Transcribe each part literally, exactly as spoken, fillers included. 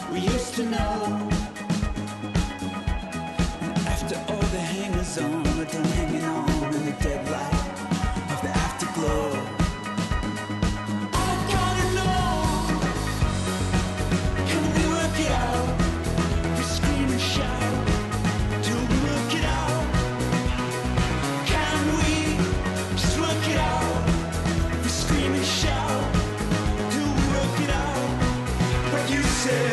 we used to know. And after all the hangers on, we're done hanging on in the dead light of the afterglow. I gotta know, can we work it out? We scream and shout till we work it out. Can we just work it out? We scream and shout till we work it out. But you say,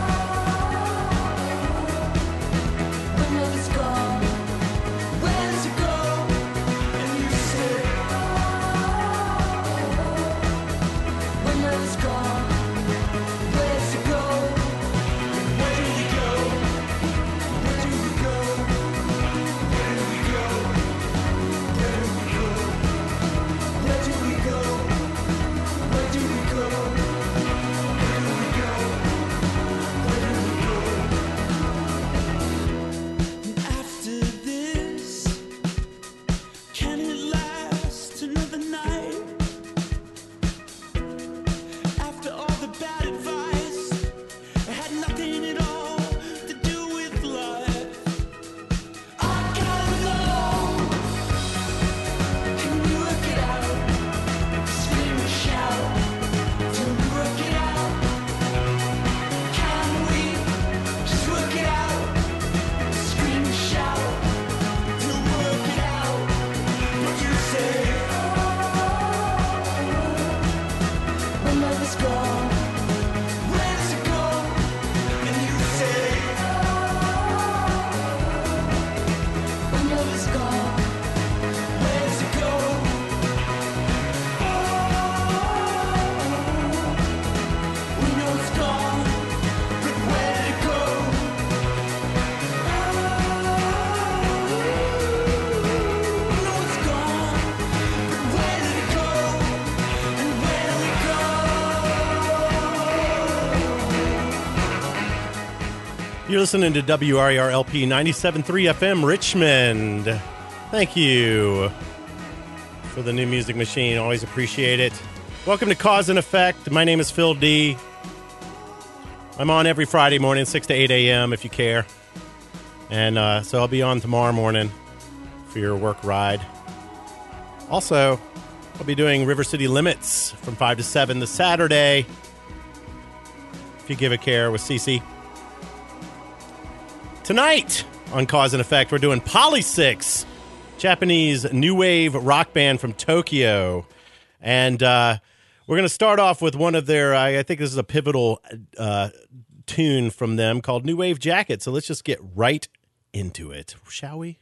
when love is gone, where does it go? And you say, when love is gone, where does it go? Where do we go? Where do we go? Where do we go? Where do we go? Where do we go? Where do we go? Where do we go? Where do we go? And after this, can it last another night? After all the bad advice, it had nothing at all to do with life. I gotta know, can we work it out? Scream and shout till we work it out. Can we just work it out? Scream and shout till we work it out. But you say, when love is gone, where does it go? And you say, when love is gone, where does it go? We know it's gone, but where did it go? We know it's gone, but where did it go? And where did it go? You're listening to W R E R L P ninety-seven point three F M Richmond. Thank you for the new music machine. Always appreciate it. Welcome to Cause and Effect. My name is Phil D. I'm on every Friday morning, six to eight a.m. if you care. And uh, so I'll be on tomorrow morning for your work ride. Also, I'll be doing River City Limits from five to seven this Saturday. If you give a care with Cece. Tonight on Cause and Effect, we're doing Polysix, Japanese new wave rock band from Tokyo. And uh, we're going to start off with one of their, I, I think this is a pivotal uh, tune from them called New Wave Jacket. So let's just get right into it, shall we?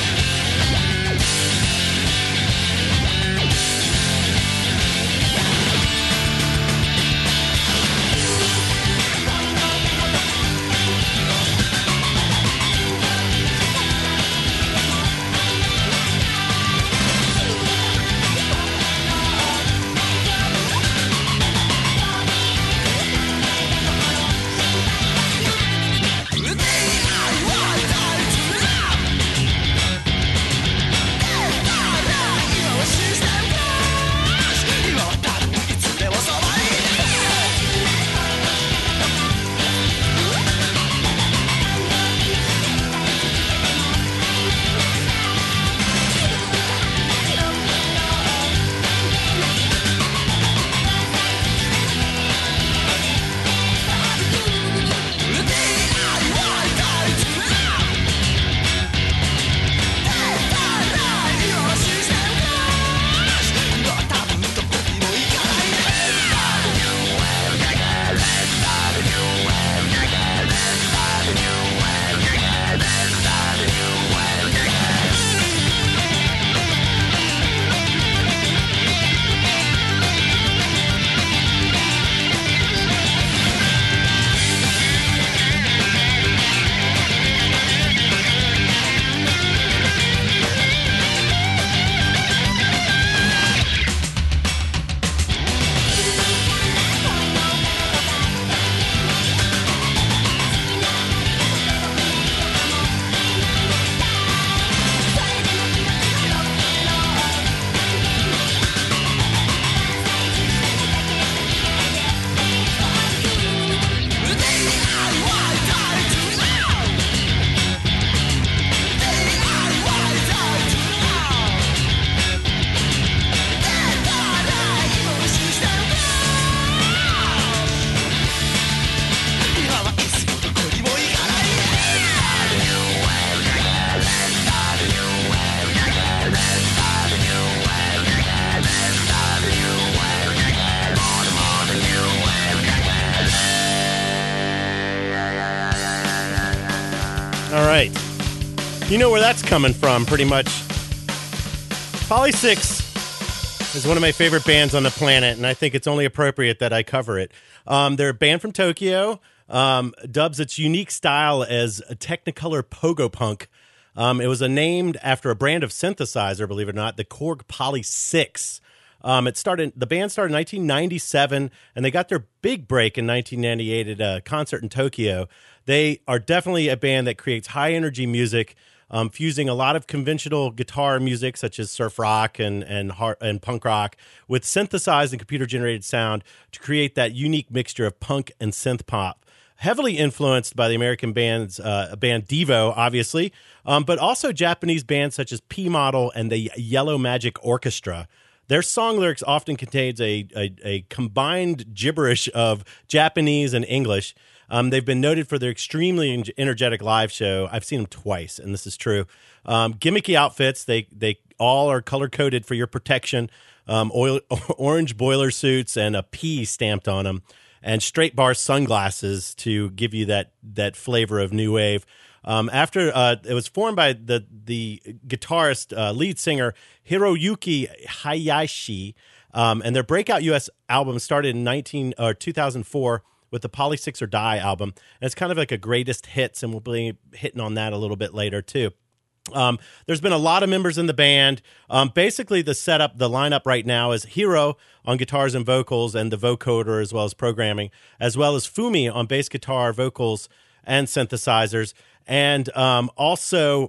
Thank You know where that's coming from, pretty much. Polysix is one of my favorite bands on the planet, and I think it's only appropriate that I cover it. Um, they're a band from Tokyo, um, dubs its unique style as a Technicolor pogo punk. Um, it was a named after a brand of synthesizer, believe it or not, the Korg Poly six. Um, it started. The band started in nineteen ninety-seven, and they got their big break in nineteen ninety-eight at a concert in Tokyo. They are definitely a band that creates high-energy music, um, fusing a lot of conventional guitar music, such as surf rock and and, hard, and punk rock, with synthesized and computer-generated sound to create that unique mixture of punk and synth pop. Heavily influenced by the American bands, uh, band Devo, obviously, um, but also Japanese bands such as P Model and the Yellow Magic Orchestra. Their song lyrics often contains a, a, a combined gibberish of Japanese and English. Um, they've been noted for their extremely energetic live show. I've seen them twice, and this is true. Um, gimmicky outfits. They they all are color-coded for your protection. Um, oil, orange boiler suits and a P stamped on them. And straight bar sunglasses to give you that that flavor of new wave. Um, after uh, it was formed by the the guitarist, uh, lead singer Hiroyuki Hayashi, um, and their breakout U S album started in nineteen or two thousand four with the Polysix or Die album. And it's kind of like a greatest hits, and we'll be hitting on that a little bit later too. Um, there's been a lot of members in the band. Um, basically, the setup, the lineup right now is Hiro on guitars and vocals and the vocoder as well as programming, as well as Fumi on bass guitar, vocals, and synthesizers. And um, also,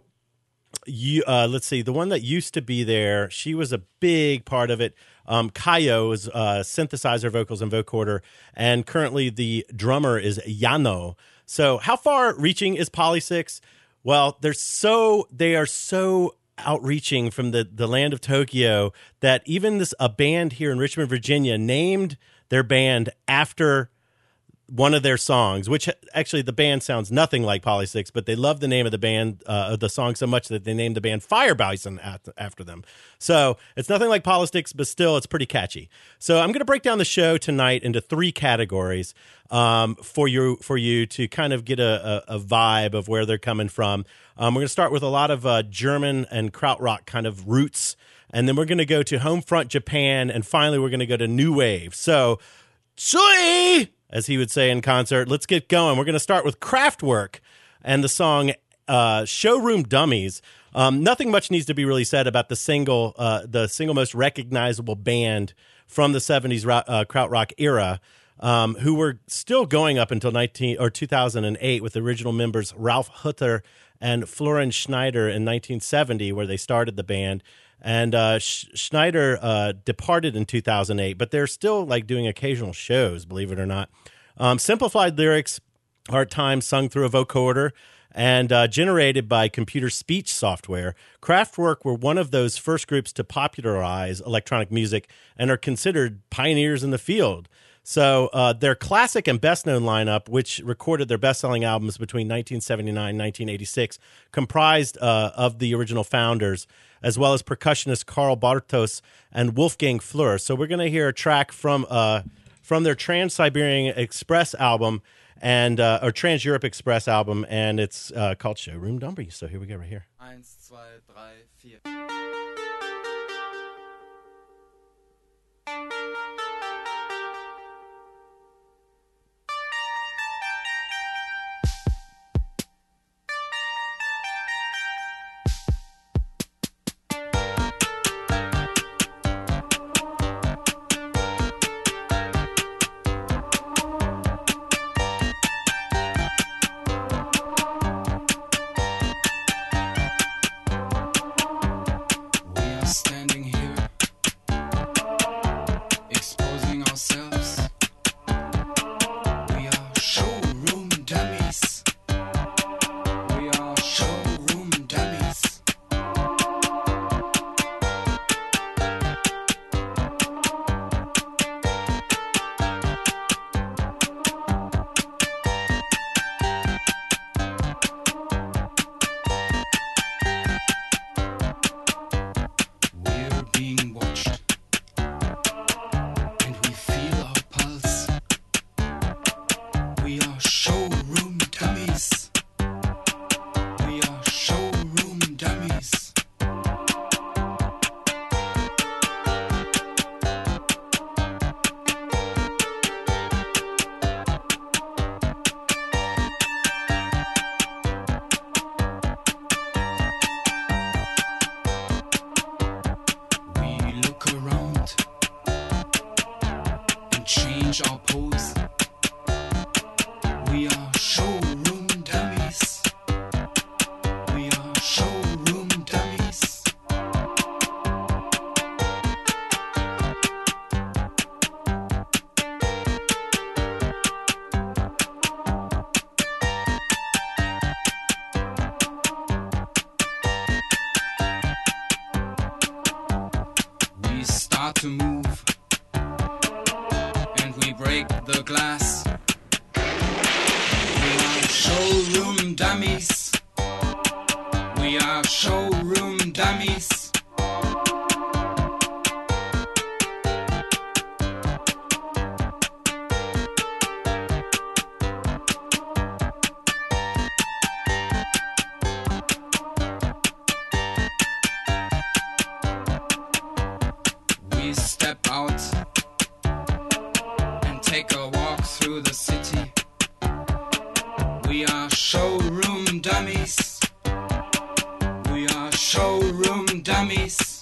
you, uh, let's see, the one that used to be there, she was a big part of it. Um, Kayo is uh, synthesizer, vocals, and vocoder. And currently the drummer is Yano. So how far reaching is Polysix? Well, they're so they are so outreaching from the, the land of Tokyo that even this a band here in Richmond, Virginia, named their band after one of their songs, which actually the band sounds nothing like Polysix, but they love the name of the band, uh, of the song so much that they named the band Fire Bison after them. So it's nothing like Polysix, but still it's pretty catchy. So I'm going to break down the show tonight into three categories um, for you for you to kind of get a, a, a vibe of where they're coming from. Um, we're going to start with a lot of uh, German and krautrock kind of roots, and then we're going to go to home front Japan, and finally we're going to go to new wave. So, Tsui! As he would say in concert, let's get going. We're going to start with Kraftwerk and the song uh, Showroom Dummies. Um, nothing much needs to be really said about the single, uh, the single most recognizable band from the seventies uh, krautrock era, um, who were still going up until nineteen or two thousand eight with the original members Ralf Hutter and Florian Schneider in nineteen seventy, where they started the band. And uh, Sch- Schneider uh, departed in two thousand eight, but they're still like doing occasional shows, believe it or not. Um, simplified lyrics are at times sung through a vocoder and uh, generated by computer speech software. Kraftwerk were one of those first groups to popularize electronic music and are considered pioneers in the field. So uh, their classic and best-known lineup, which recorded their best-selling albums between nineteen seventy-nine and nineteen eighty-six, comprised uh, of the original founders, as well as percussionist Karl Bartos and Wolfgang Flür. So we're going to hear a track from uh, from their Trans-Siberian Express album, and uh, or Trans-Europe Express album, and it's uh, called Showroom Dummies. So here we go right here. Eins, zwei, drei, vier. start to move, and we break the glass. We are showroom dummies. We are showroom dummies. We step out and take a walk through the city. We are showroom dummies. We are showroom dummies.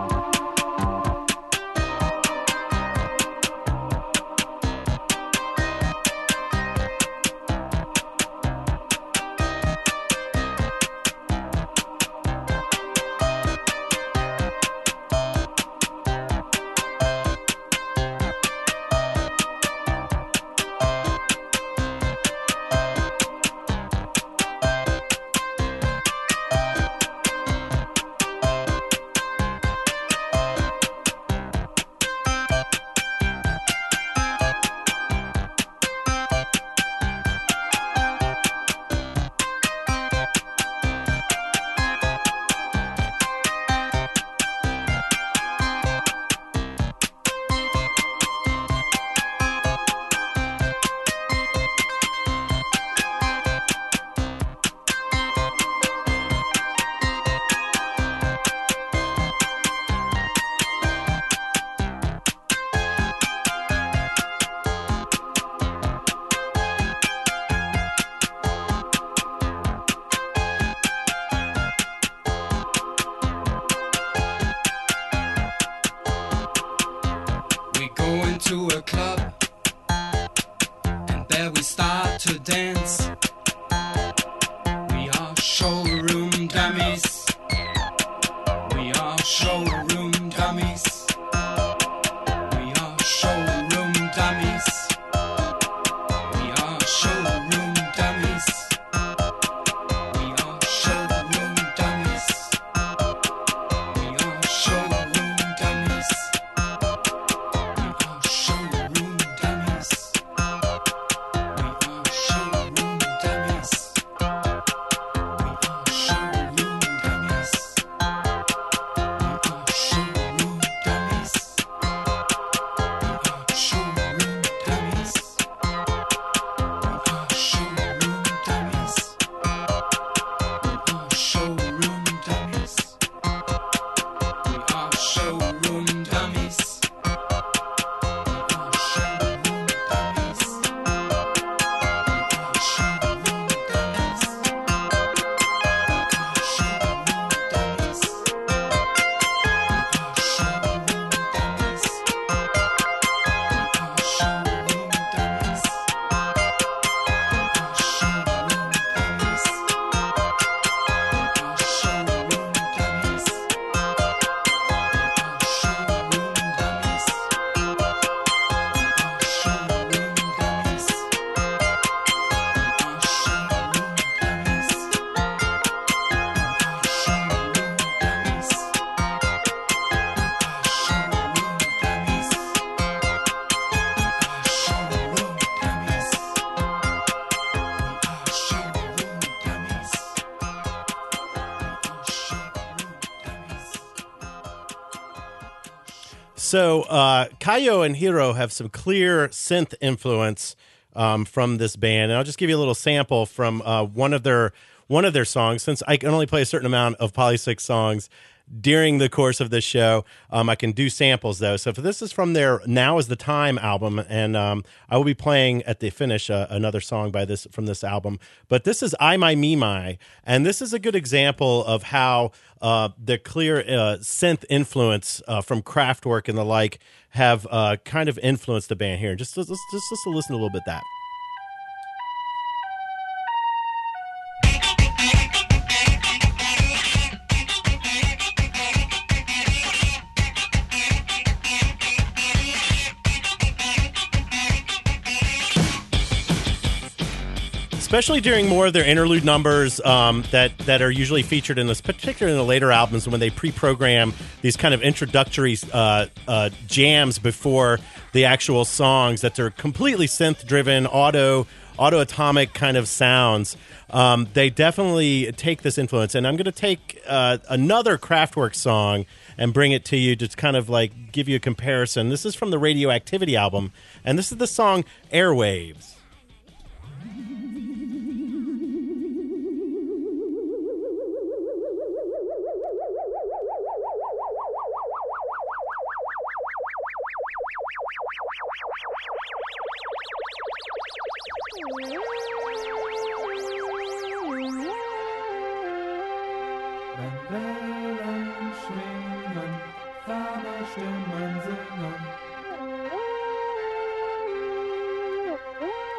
We go into a club, and there we start to dance. We are showroom dummies. We are showroom dummies. We are showroom dummies. We are showroom dummies. We are showroom dummies. We are showroom dummies. We are showroom dummies. We are showroom dummies. We are showroom dummies. We are showroom dummies. We are showroom dummies. We are showroom dummies. We are showroom dummies. We are showroom dummies. So uh, Kayo and Hiro have some clear synth influence um, from this band, and I'll just give you a little sample from uh, one of their one of their songs. Since I can only play a certain amount of Polysix songs during the course of this show, um, I can do samples though. So if this is from their "Now Is the Time" album, and um, I will be playing at the finish uh, another song by this from this album. But this is "I My Me My," and this is a good example of how uh, the clear uh, synth influence uh, from Kraftwerk and the like have uh, kind of influenced the band here. Just, just, just, just to listen a little bit of that. especially during more of their interlude numbers um, that that are usually featured in this, particularly in the later albums when they pre-program these kind of introductory uh, uh, jams before the actual songs that are completely synth-driven, auto, auto-atomic kind of sounds. Um, they definitely take this influence, and I'm going to take uh, another Kraftwerk song and bring it to you to kind of like give you a comparison. This is from the Radioactivity album, and this is the song Airwaves. Wenn Wellen schwingen, ferne Stimmen singen.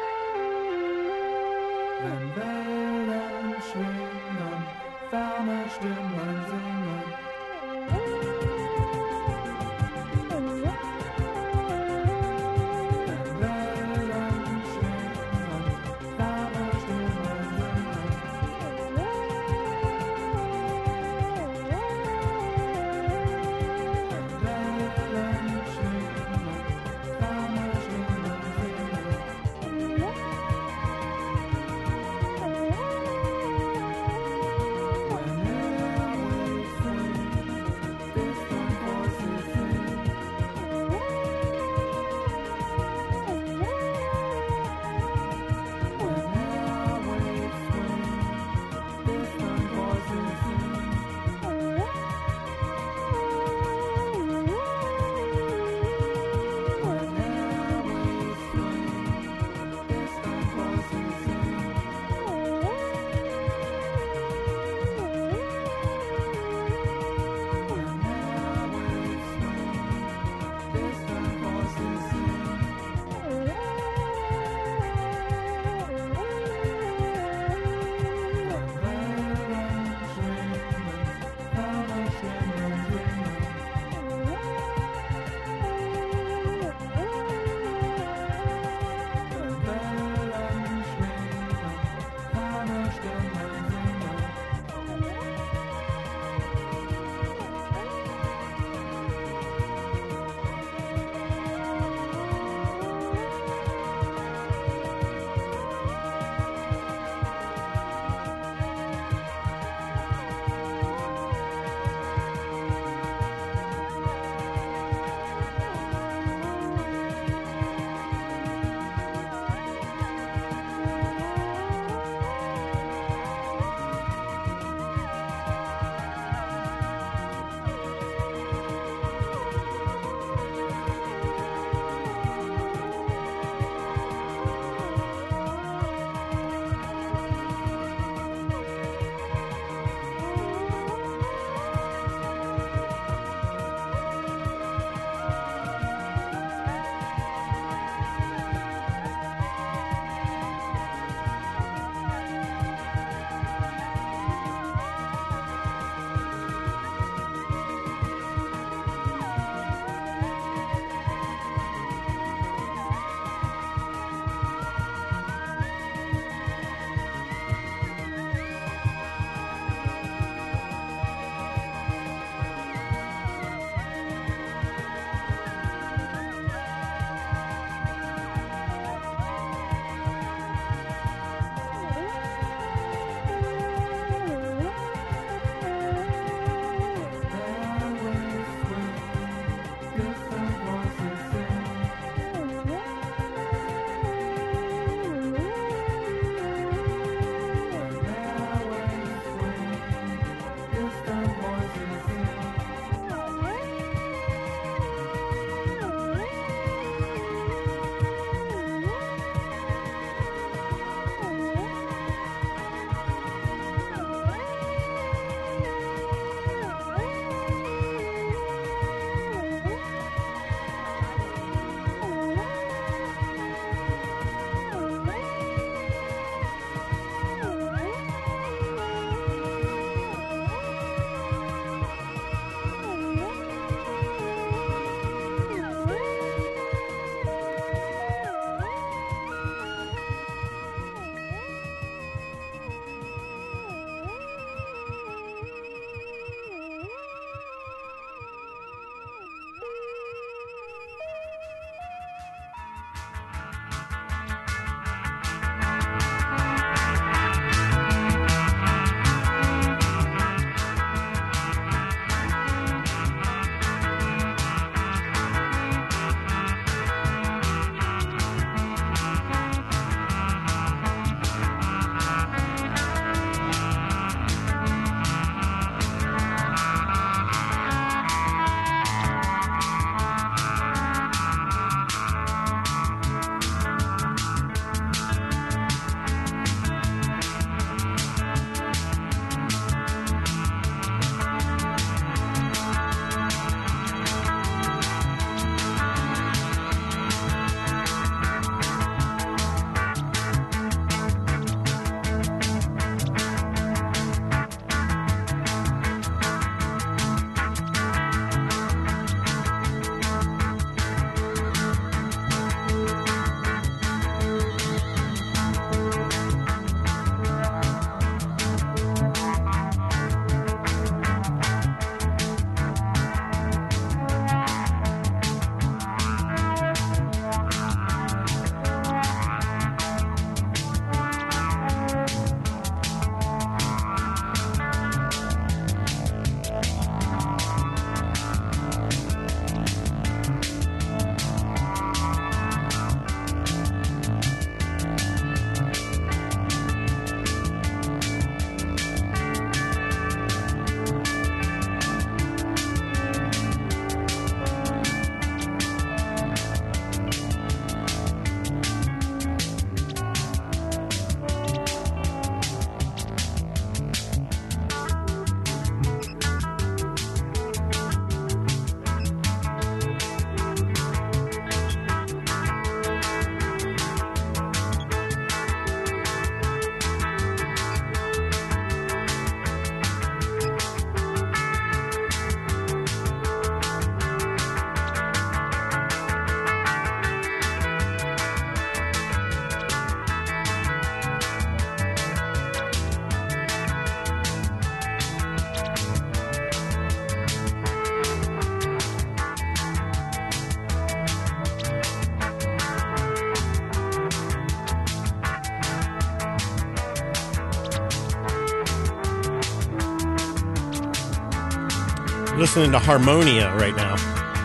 Listening to Harmonia right now.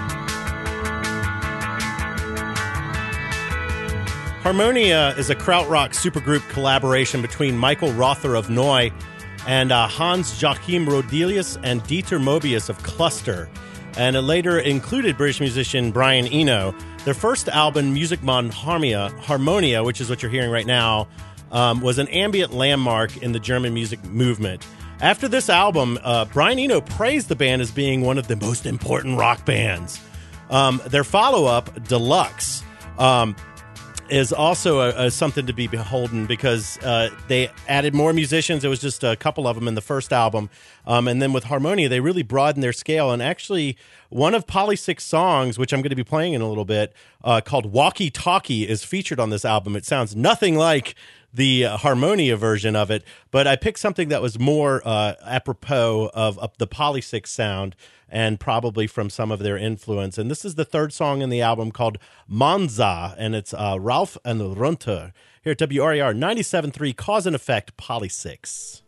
Harmonia is a krautrock supergroup collaboration between Michael Rother of Neu and uh, Hans Joachim Rodelius and Dieter Mobius of Cluster. And it later included British musician Brian Eno. Their first album, Music Mon Harmonia, Harmonia, which is what you're hearing right now, um, was an ambient landmark in the German music movement. After this album, uh, Brian Eno praised the band as being one of the most important rock bands. Um, their follow-up, Deluxe, um, is also a, a, something to be beholden because uh, they added more musicians. It was just a couple of them in the first album. Um, and then with Harmonia, they really broadened their scale. And actually, one of Polysick's songs, which I'm going to be playing in a little bit, uh, called Walkie Talkie, is featured on this album. It sounds nothing like the uh, Harmonia version of it, but I picked something that was more uh, apropos of, of the Polysick sound and probably from some of their influence. And this is the third song in the album called Monza, and it's uh, Rauf and Runter here at W R E R ninety-seven point three Cause and Effect Polysicks.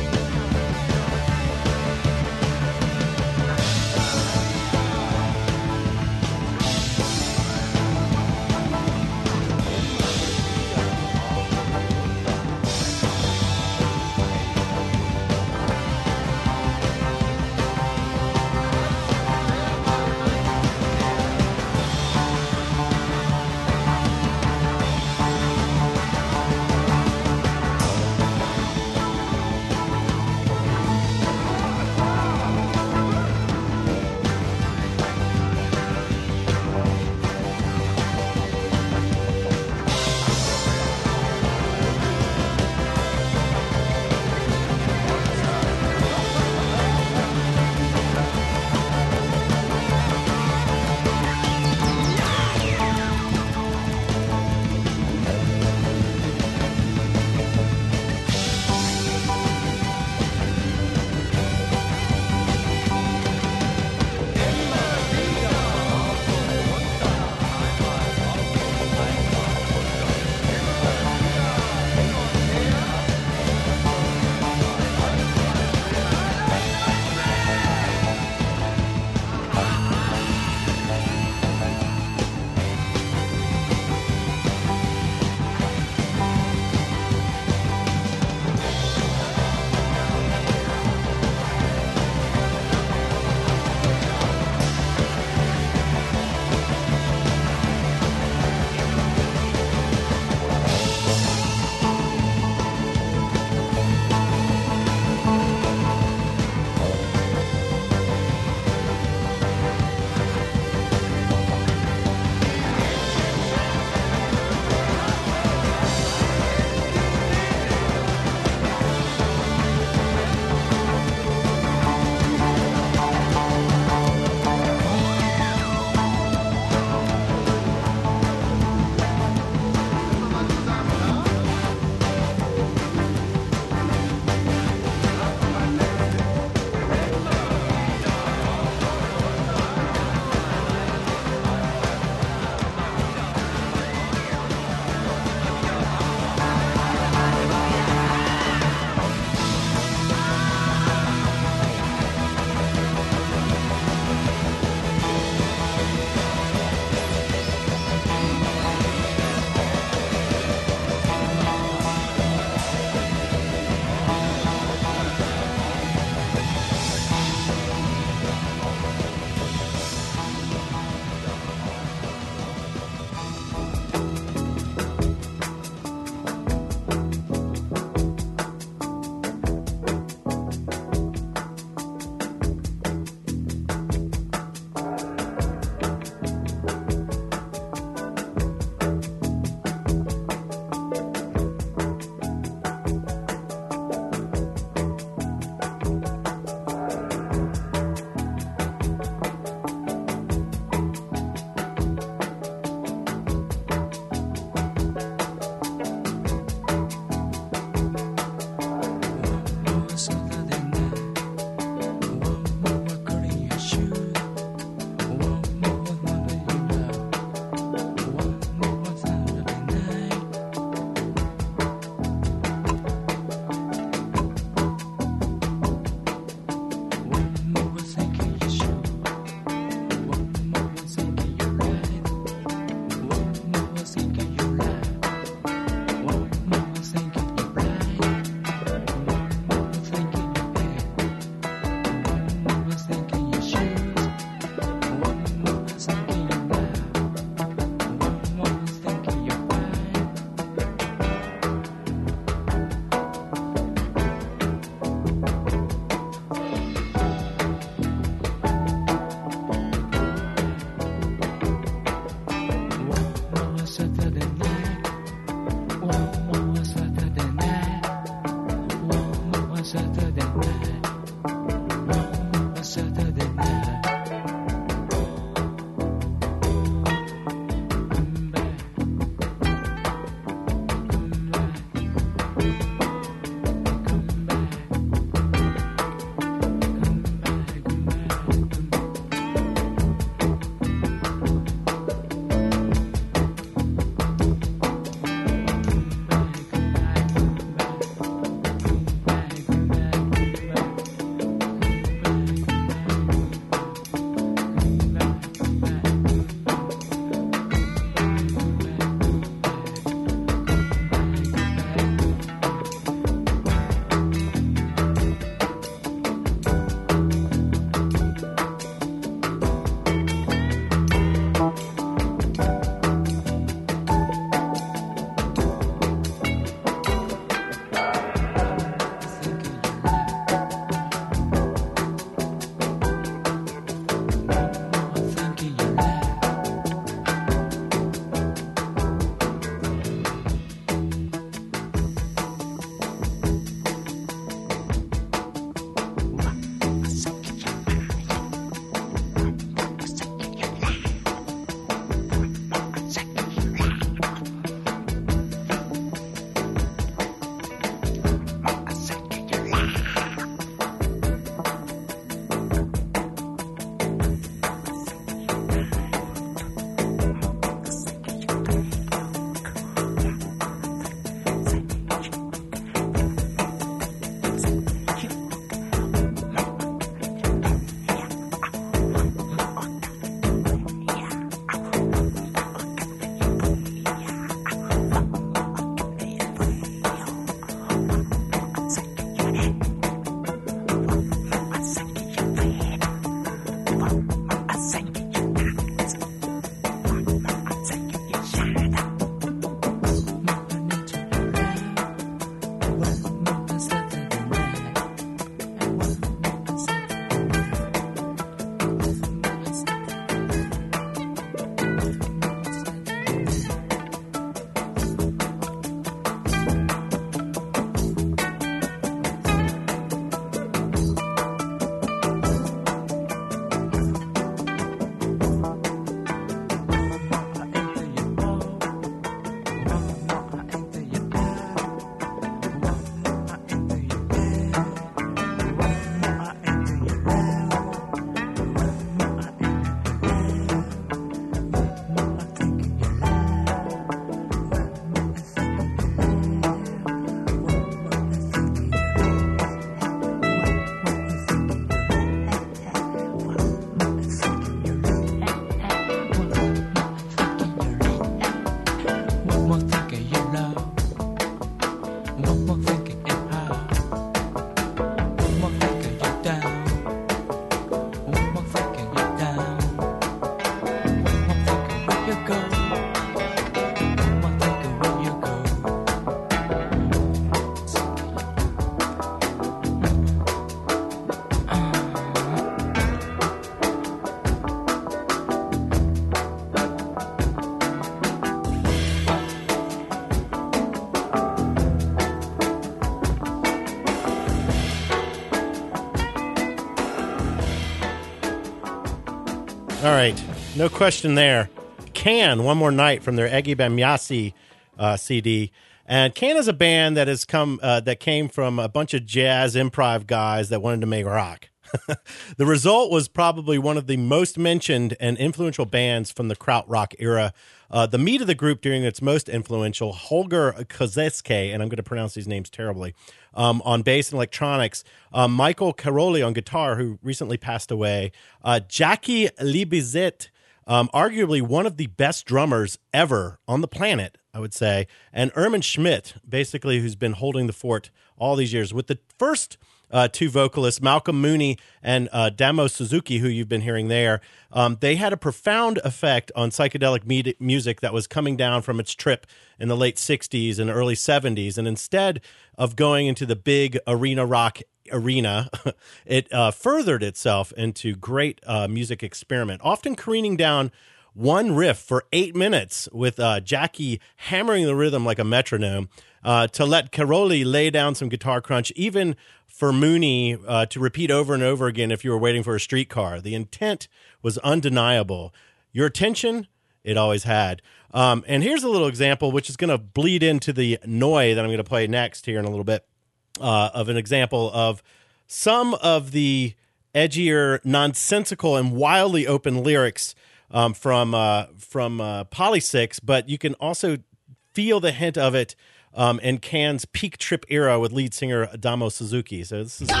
right. No question there. Can, One More Night from their Egi Bamyasi uh, C D. And Can is a band that has come uh, that came from a bunch of jazz improv guys that wanted to make rock. The result was probably one of the most mentioned and influential bands from the krautrock era. Uh, the meat of the group during its most influential, Holger Kozeske, and I'm going to pronounce these names terribly, um, on bass and electronics, uh, Michael Caroli on guitar, who recently passed away, uh, Jackie Liebizet, um, arguably one of the best drummers ever on the planet, I would say, and Ermin Schmidt, basically, who's been holding the fort all these years. With the first Uh, two vocalists, Malcolm Mooney and uh, Damo Suzuki, who you've been hearing there, um, they had a profound effect on psychedelic me- music that was coming down from its trip in the late sixties and early seventies. And instead of going into the big arena rock arena, it uh, furthered itself into great uh, music experiment, often careening down one riff for eight minutes with uh, Jackie hammering the rhythm like a metronome, uh, to let Caroli lay down some guitar crunch, even for Mooney uh, to repeat over and over again if you were waiting for a streetcar. The intent was undeniable. Your attention, it always had. Um, and here's a little example, which is going to bleed into the Noi that I'm going to play next here in a little bit, uh, of an example of some of the edgier, nonsensical, and wildly open lyrics um, from uh, from uh, Polysix, but you can also feel the hint of it um, in Can's peak trip era with lead singer Damo Suzuki. So this is.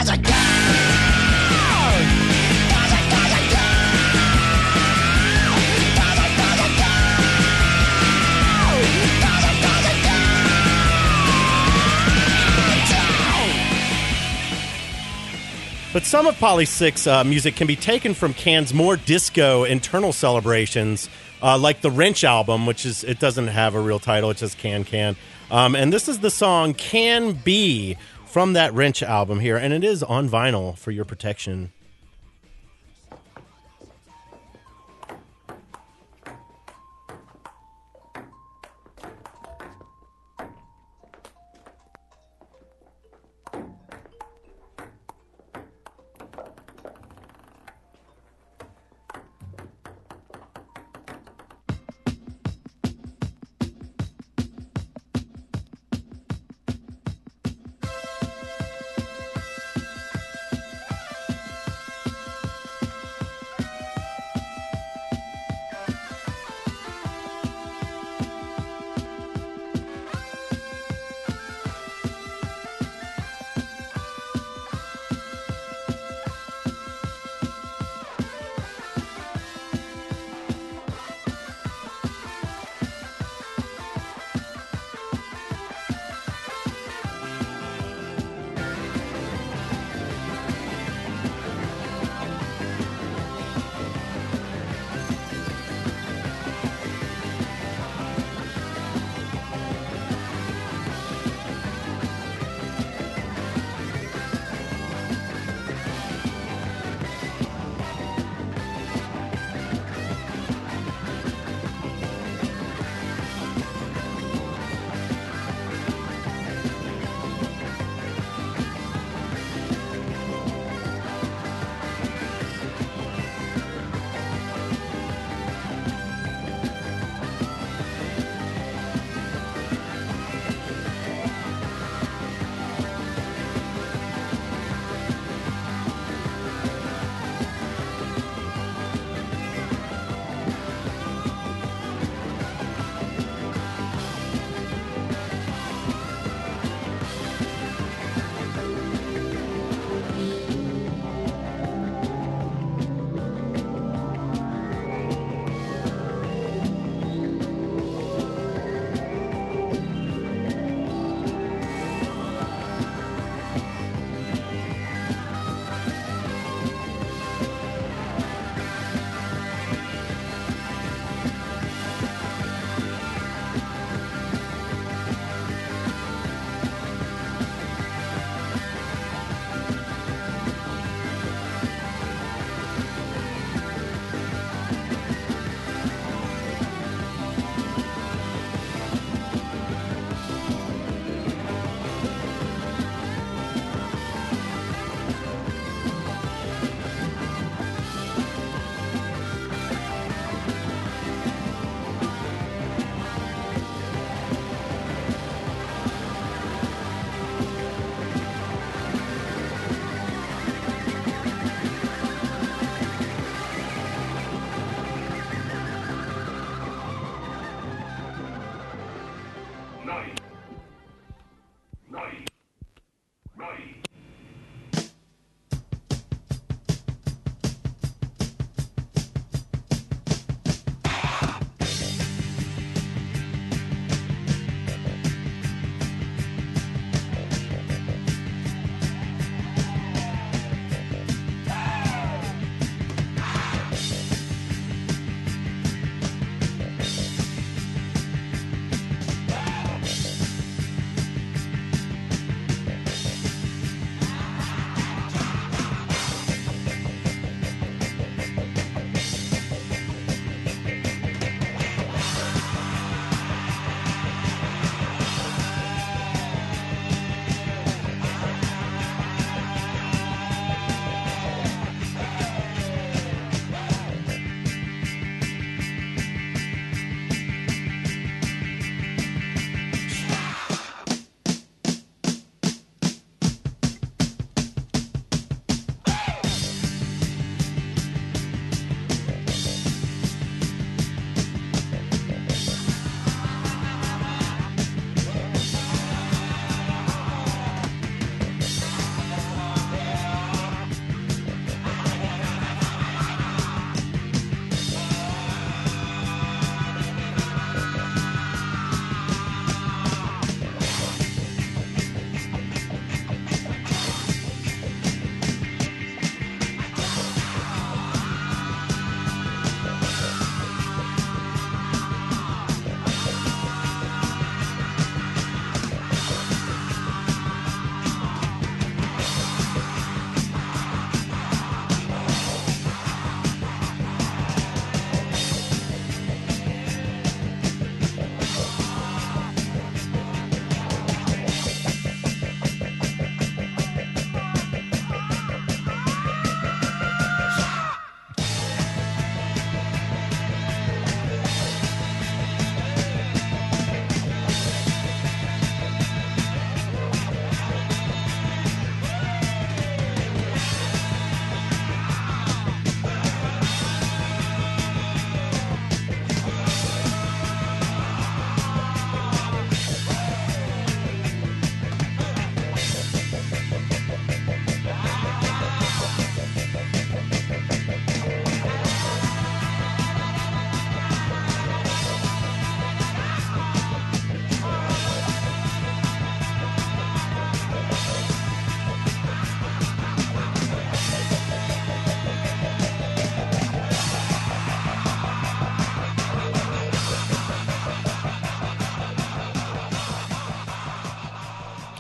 But some of Polysix uh, music can be taken from Can's more disco internal celebrations, uh, like the Wrench album, which is it doesn't have a real title, it's just Can Can. Um, and this is the song Can Be from that Wrench album here, and it is on vinyl for your protection.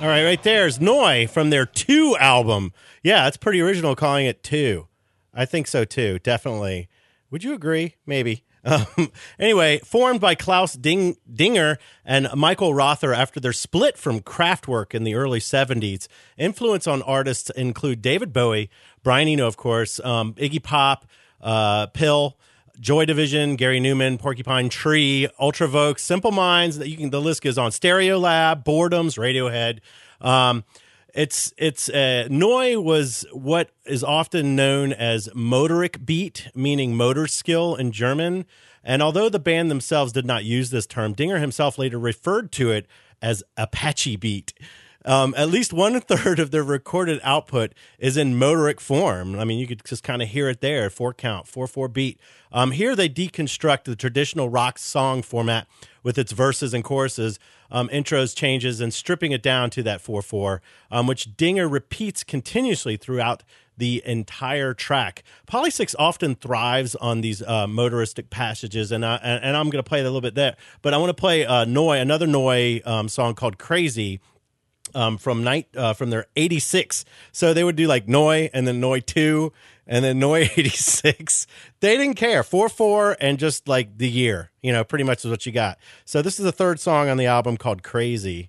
All right, right there's Noi from their Two album. Yeah, it's pretty original calling it Two. I think so too, definitely. Would you agree? Maybe. Um, anyway, formed by Klaus Ding- Dinger and Michael Rother after their split from Kraftwerk in the early seventies. Influence on artists include David Bowie, Brian Eno, of course, um, Iggy Pop, uh, Pill, Joy Division, Gary Newman, Porcupine Tree, Ultravox, Simple Minds. That you can. The list goes on. Stereolab, Boredoms, Radiohead. Um, It's it's uh, Noi was what is often known as Motorik beat, meaning motor skill in German. And although the band themselves did not use this term, Dinger himself later referred to it as Apache beat. Um, at least one third of their recorded output is in motoric form. I mean, you could just kind of hear it there, four count, four four beat. Um, here they deconstruct the traditional rock song format with its verses and choruses, um, intros, changes, and stripping it down to that four four, um, which Dinger repeats continuously throughout the entire track. Polysix often thrives on these uh, motoristic passages, and, uh, and, and I'm going to play a little bit there. But I want to play uh, Noi, another Noi um, song called Crazy, Um, from night uh, from their eighty-six. So they would do like Noi and then Noi two and then Noi eighty-six. They didn't care. four four and just like the year, you know, pretty much is what you got. So this is the third song on the album called Crazy.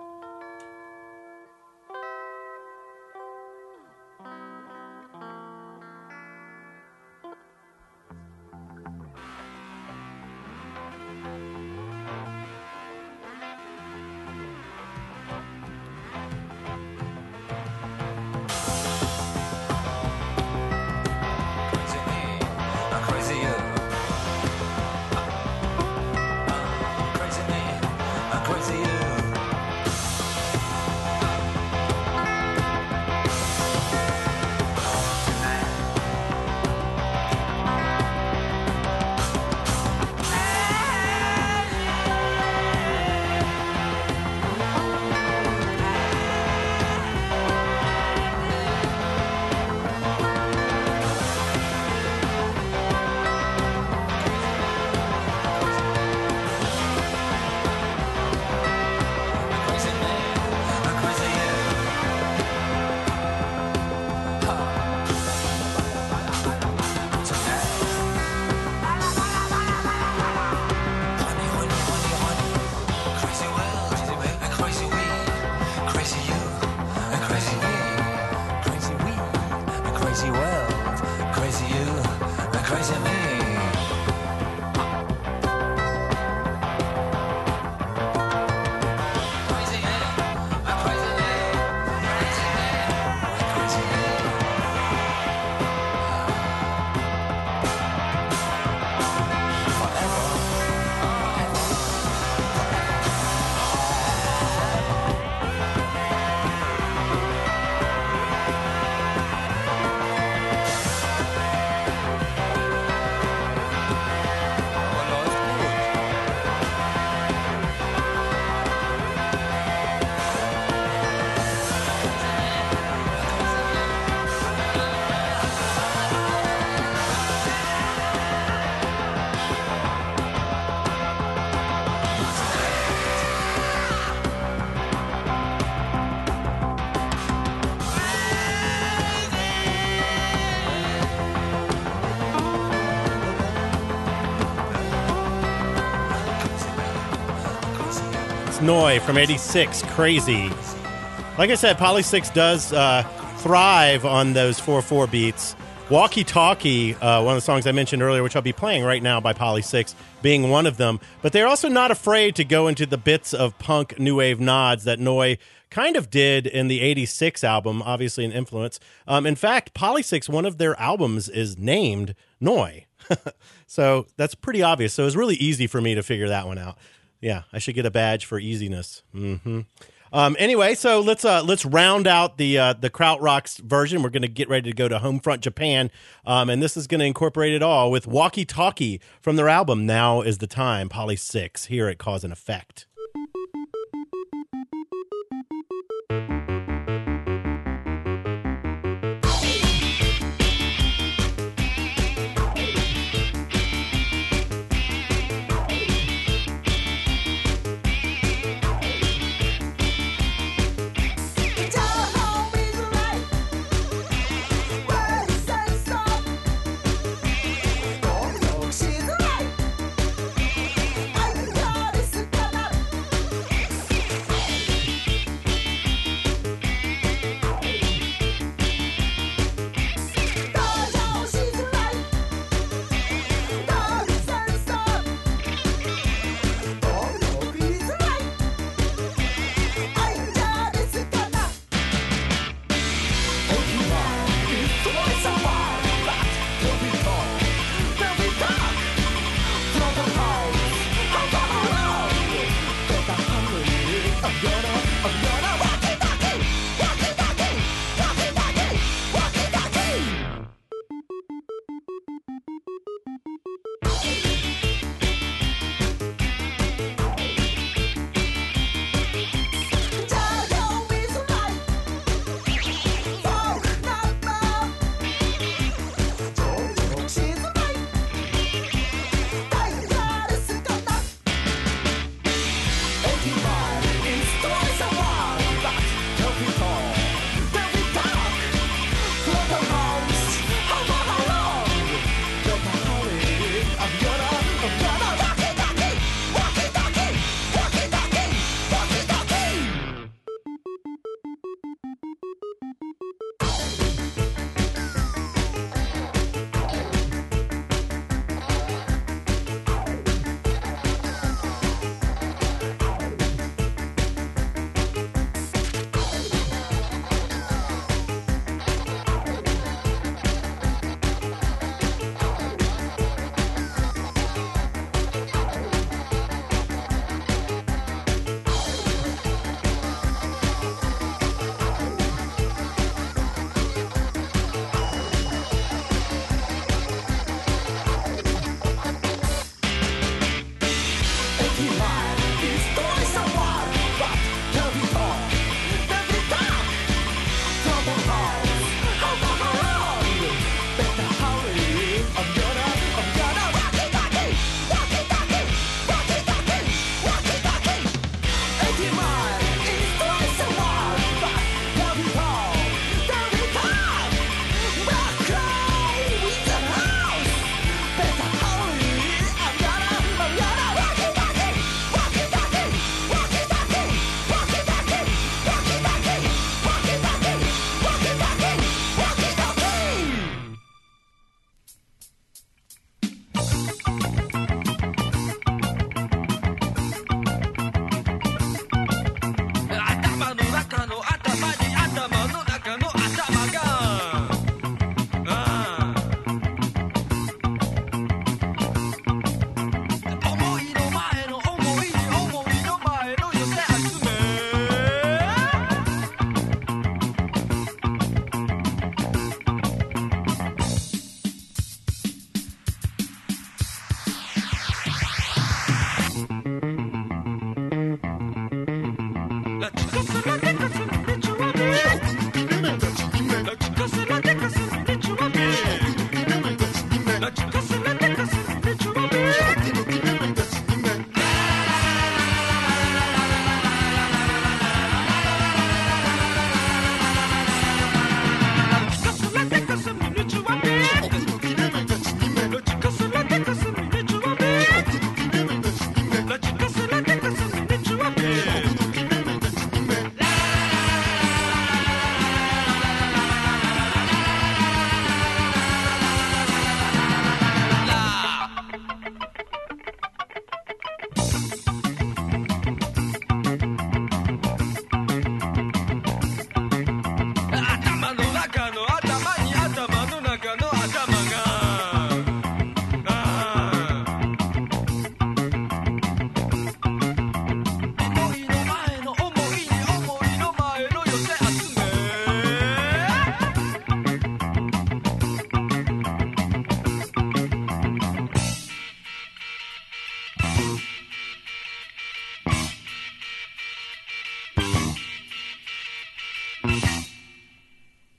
Noi from eighty-six, Crazy. Like I said, Polysix does uh, thrive on those four four beats. Walkie Talkie, uh, one of the songs I mentioned earlier, which I'll be playing right now by Polysix, being one of them. But they're also not afraid to go into the bits of punk new wave nods that Noi kind of did in the eighty-six album, obviously an influence. Um, in fact, Polysix, one of their albums is named Noi. So that's pretty obvious. So it was really easy for me to figure that one out. Yeah, I should get a badge for easiness. Mm-hmm. Um, anyway, so let's uh, let's round out the uh, the Krautrock's version. We're going to get ready to go to Homefront Japan, um, and this is going to incorporate it all with Walkie Talkie from their album Now Is the Time, Polysix, here at Cause and Effect.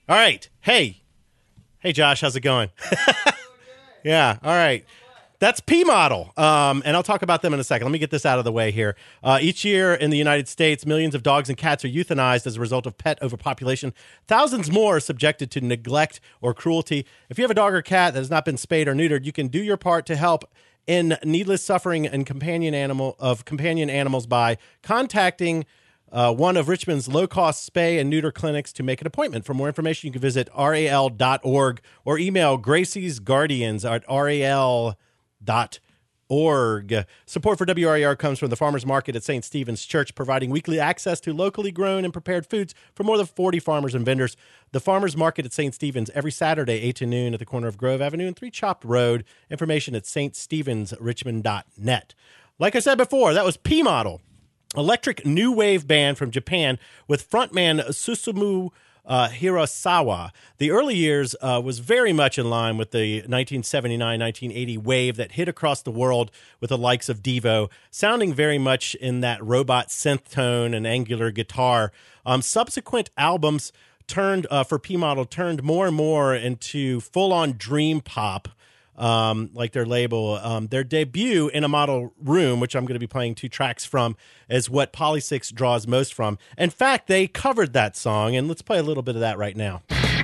All right. Hey. Hey, Josh. How's it going? Yeah. All right. That's P-Model, um, and I'll talk about them in a second. Let me get this out of the way here. Uh, each year in the United States, millions of dogs and cats are euthanized as a result of pet overpopulation. Thousands more are subjected to neglect or cruelty. If you have a dog or cat that has not been spayed or neutered, you can do your part to help in needless suffering and companion animal of companion animals by contacting uh, one of Richmond's low-cost spay and neuter clinics to make an appointment. For more information, you can visit R A L dot org or email Gracie's Guardians at R A L dot org. Support for W R E R comes from the Farmers Market at Saint Stephen's Church, providing weekly access to locally grown and prepared foods for more than forty farmers and vendors. The Farmers Market at Saint Stephen's every Saturday, eight to noon at the corner of Grove Avenue and three Chopped Road. Information at st stephens richmond dot net. Like I said before, that was P-Model, electric new wave band from Japan with frontman Susumu Uh, Hirasawa. The early years uh, was very much in line with the nineteen seventy-nine nineteen eighty wave that hit across the world with the likes of Devo, sounding very much in that robot synth tone and angular guitar. Um, subsequent albums turned uh, for P-Model turned more and more into full-on dream pop. Um, like their label, um, their debut in a model room, which I'm going to be playing two tracks from, is what Polysix draws most from. In fact, they covered that song, and let's play a little bit of that right now.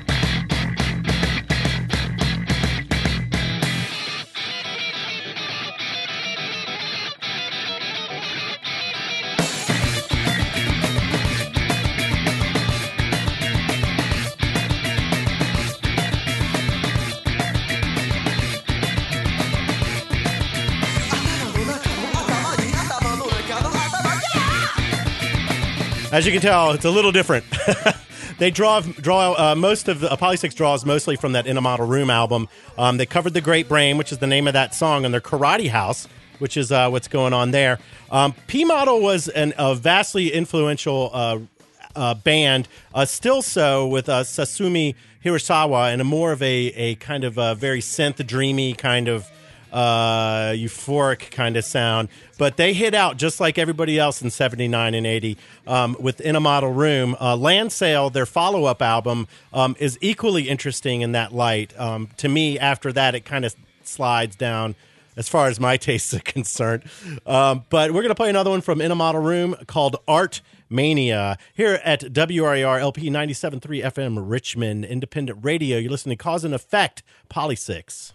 As you can tell, it's a little different. They draw draw uh, most of the uh, Polysix draws mostly from that In a Model Room album. Um, they covered The Great Brain, which is the name of that song, and their Karate House, which is uh, what's going on there. Um, P-Model was an, a vastly influential uh, uh, band, uh, still so with uh, Sasumi Hirasawa, and a more of a, a kind of a very synth dreamy kind of uh, euphoric kind of sound. But they hit out just like everybody else in seventy-nine and eighty um, with In a Model Room. Uh, Land Sale, their follow-up album, um, is equally interesting in that light. Um, to me, after that, it kind of slides down as far as my tastes are concerned. Um, but we're going to play another one from In a Model Room called Art Mania here at W R E R L P ninety-seven point three F M Richmond Independent Radio. You're listening to Cause and Effect, Polysix.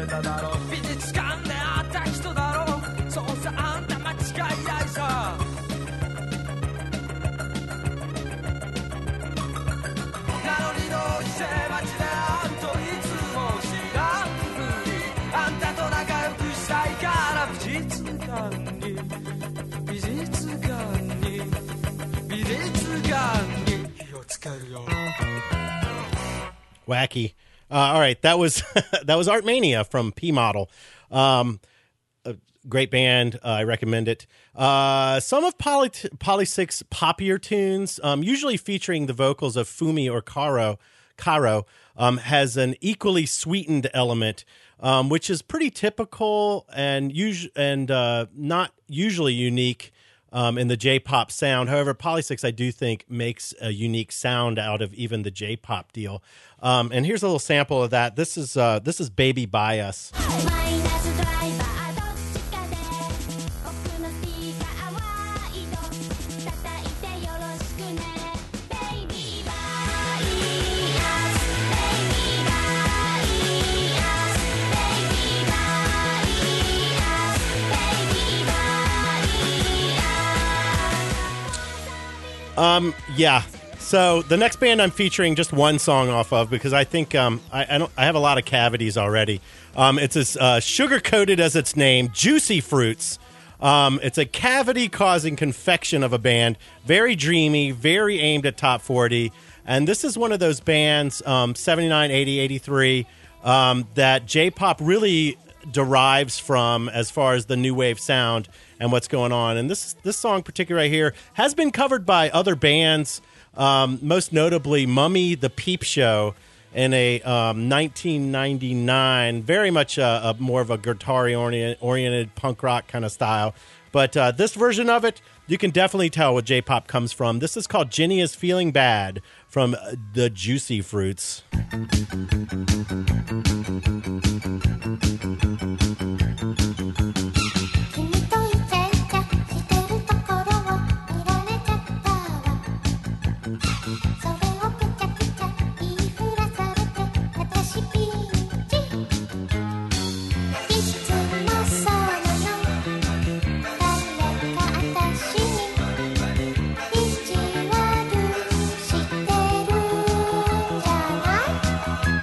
ただろう美術館で会った人だろうそうさあんた間違いないさ名乗りの伊勢町であんといつも知らんふりあんたと仲良くしたいから美術館に美術館に美術館に火をつけるよ Wacky. Uh, all right, that was that was Art Mania from P Model. Um, a great band. Uh, I recommend it. Uh, some of Poly Polysics' poppier tunes, um, usually featuring the vocals of Fumi or Karo, Karo um, has an equally sweetened element, um, which is pretty typical and us- and uh, not usually unique. Um, in the J-pop sound. However, Polysics, I do think, makes a unique sound out of even the J-pop deal. Um, and here's a little sample of that. This is uh, this is Baby by Us. Um, yeah. So the next band I'm featuring just one song off of because I think um, I, I don't I have a lot of cavities already. Um, it's as uh, sugar-coated as its name, Juicy Fruits. Um, it's a cavity-causing confection of a band, very dreamy, very aimed at top forty. And this is one of those bands, um, seventy-nine, eighty, eighty-three, um, that J-pop really derives from as far as the new wave sound and what's going on. And this this song particular right here has been covered by other bands, um, most notably Mummy the Peep Show in a um, nineteen ninety-nine, very much a, a more of a guitar-oriented punk rock kind of style. But uh, this version of it, you can definitely tell where J-pop comes from. This is called Jenny is Feeling Bad from the Juicy Fruits. 「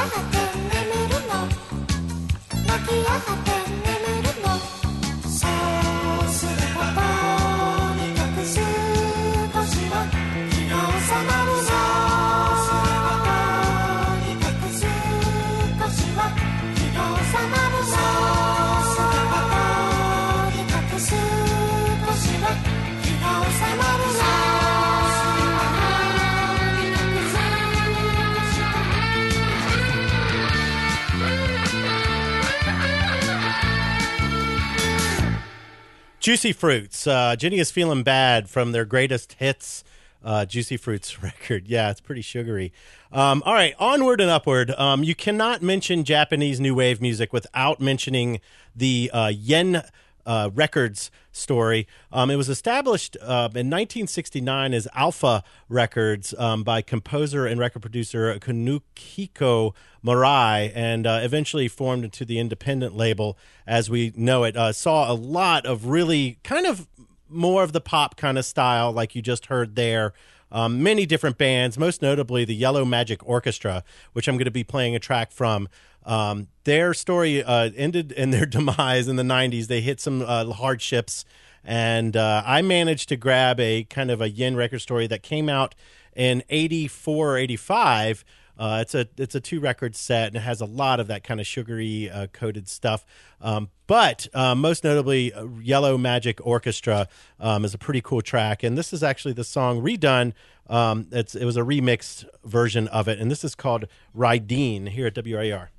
Juicy Fruits. Uh, Jenny is feeling bad from their greatest hits, uh, Juicy Fruits record. Yeah, it's pretty sugary. Um, all right, onward and upward. Um, you cannot mention Japanese new wave music without mentioning the uh, Yen uh, Records story. Um, it was established uh, in nineteen sixty-nine as Alpha Records um, by composer and record producer Kunihiko Murai, and uh, eventually formed into the independent label as we know it. Uh, saw a lot of really kind of more of the pop kind of style like you just heard there. Um, many different bands, most notably the Yellow Magic Orchestra, which I'm going to be playing a track from. Um, their story uh, ended in their demise in the nineties. They hit some uh, hardships, and uh, I managed to grab a kind of a Yen record story that came out in eighty-four or eighty-five. Uh, it's a it's a two record set, and it has a lot of that kind of sugary uh, coated stuff. Um, but uh, most notably, uh, Yellow Magic Orchestra um, is a pretty cool track, and this is actually the song redone. Um, it's it was a remixed version of it, and this is called Raideen here at W R A R.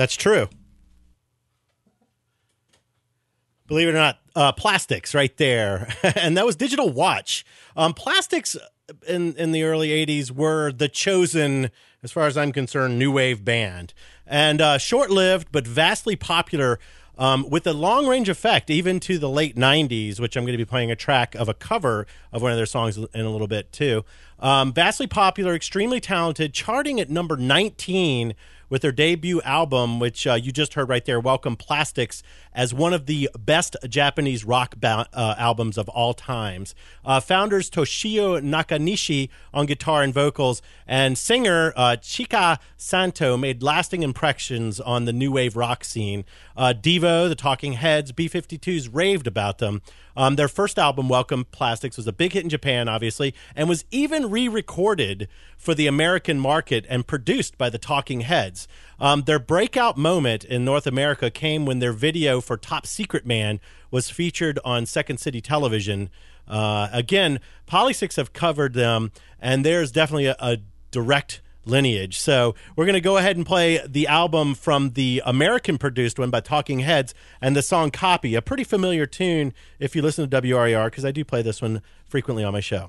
That's true. Believe it or not, uh, Plastics right there. And that was Digital Watch. Um, Plastics in, in the early eighties were the chosen, as far as I'm concerned, new wave band. And uh, short-lived, but vastly popular, um, with a long-range effect, even to the late nineties, which I'm going to be playing a track of a cover of one of their songs in a little bit, too. Um, vastly popular, extremely talented, charting at number nineteen with their debut album, which uh, you just heard right there, Welcome Plastics, as one of the best Japanese rock ba- uh, albums of all times. Uh, founders Toshio Nakanishi on guitar and vocals, and singer uh, Chika Santo made lasting impressions on the new wave rock scene. Uh, Devo, the Talking Heads, B fifty-twos raved about them. Um, their first album, Welcome Plastics, was a big hit in Japan, obviously, and was even re-recorded for the American market and produced by the Talking Heads. Um, their breakout moment in North America came when their video for Top Secret Man was featured on Second City Television. Uh, again, Polysics have covered them, and there's definitely a, a direct lineage. So we're going to go ahead and play the album from the American-produced one by Talking Heads and the song Copy, a pretty familiar tune if you listen to W R E R, because I do play this one frequently on my show.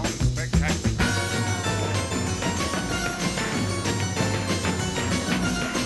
Stereophonic sound spectacular.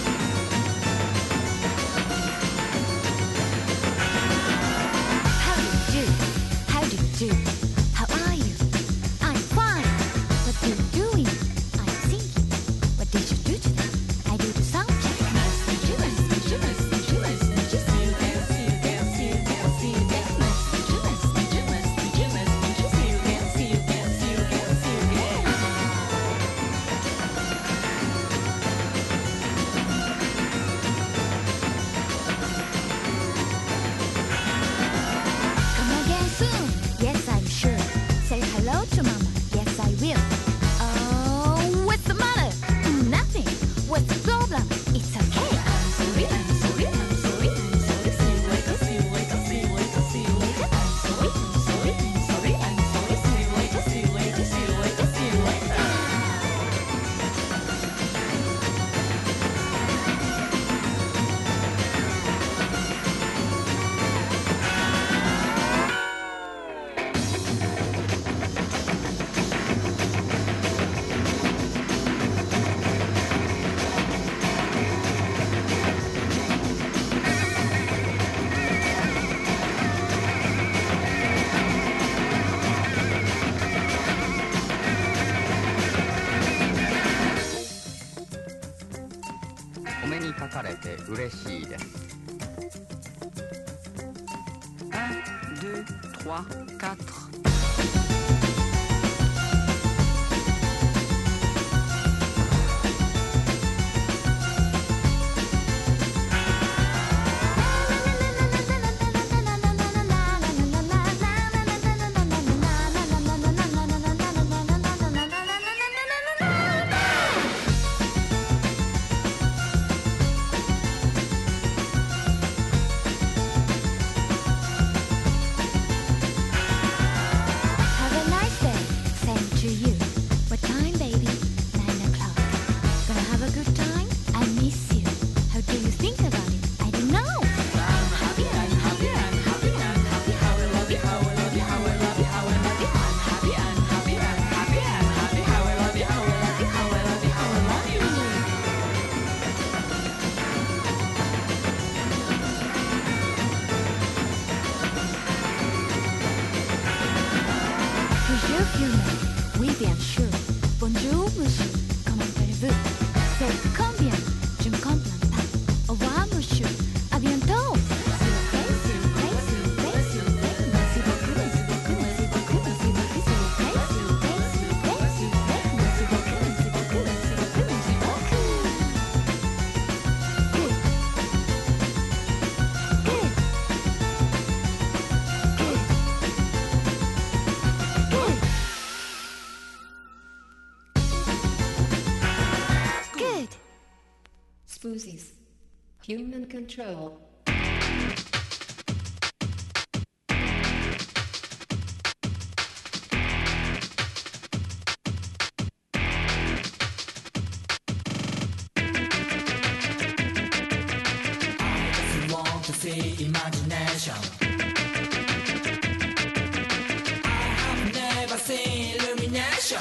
て嬉しいです。 un, deux, trois, quatre. Spoosies. Human control. Imagination. I have never seen illumination.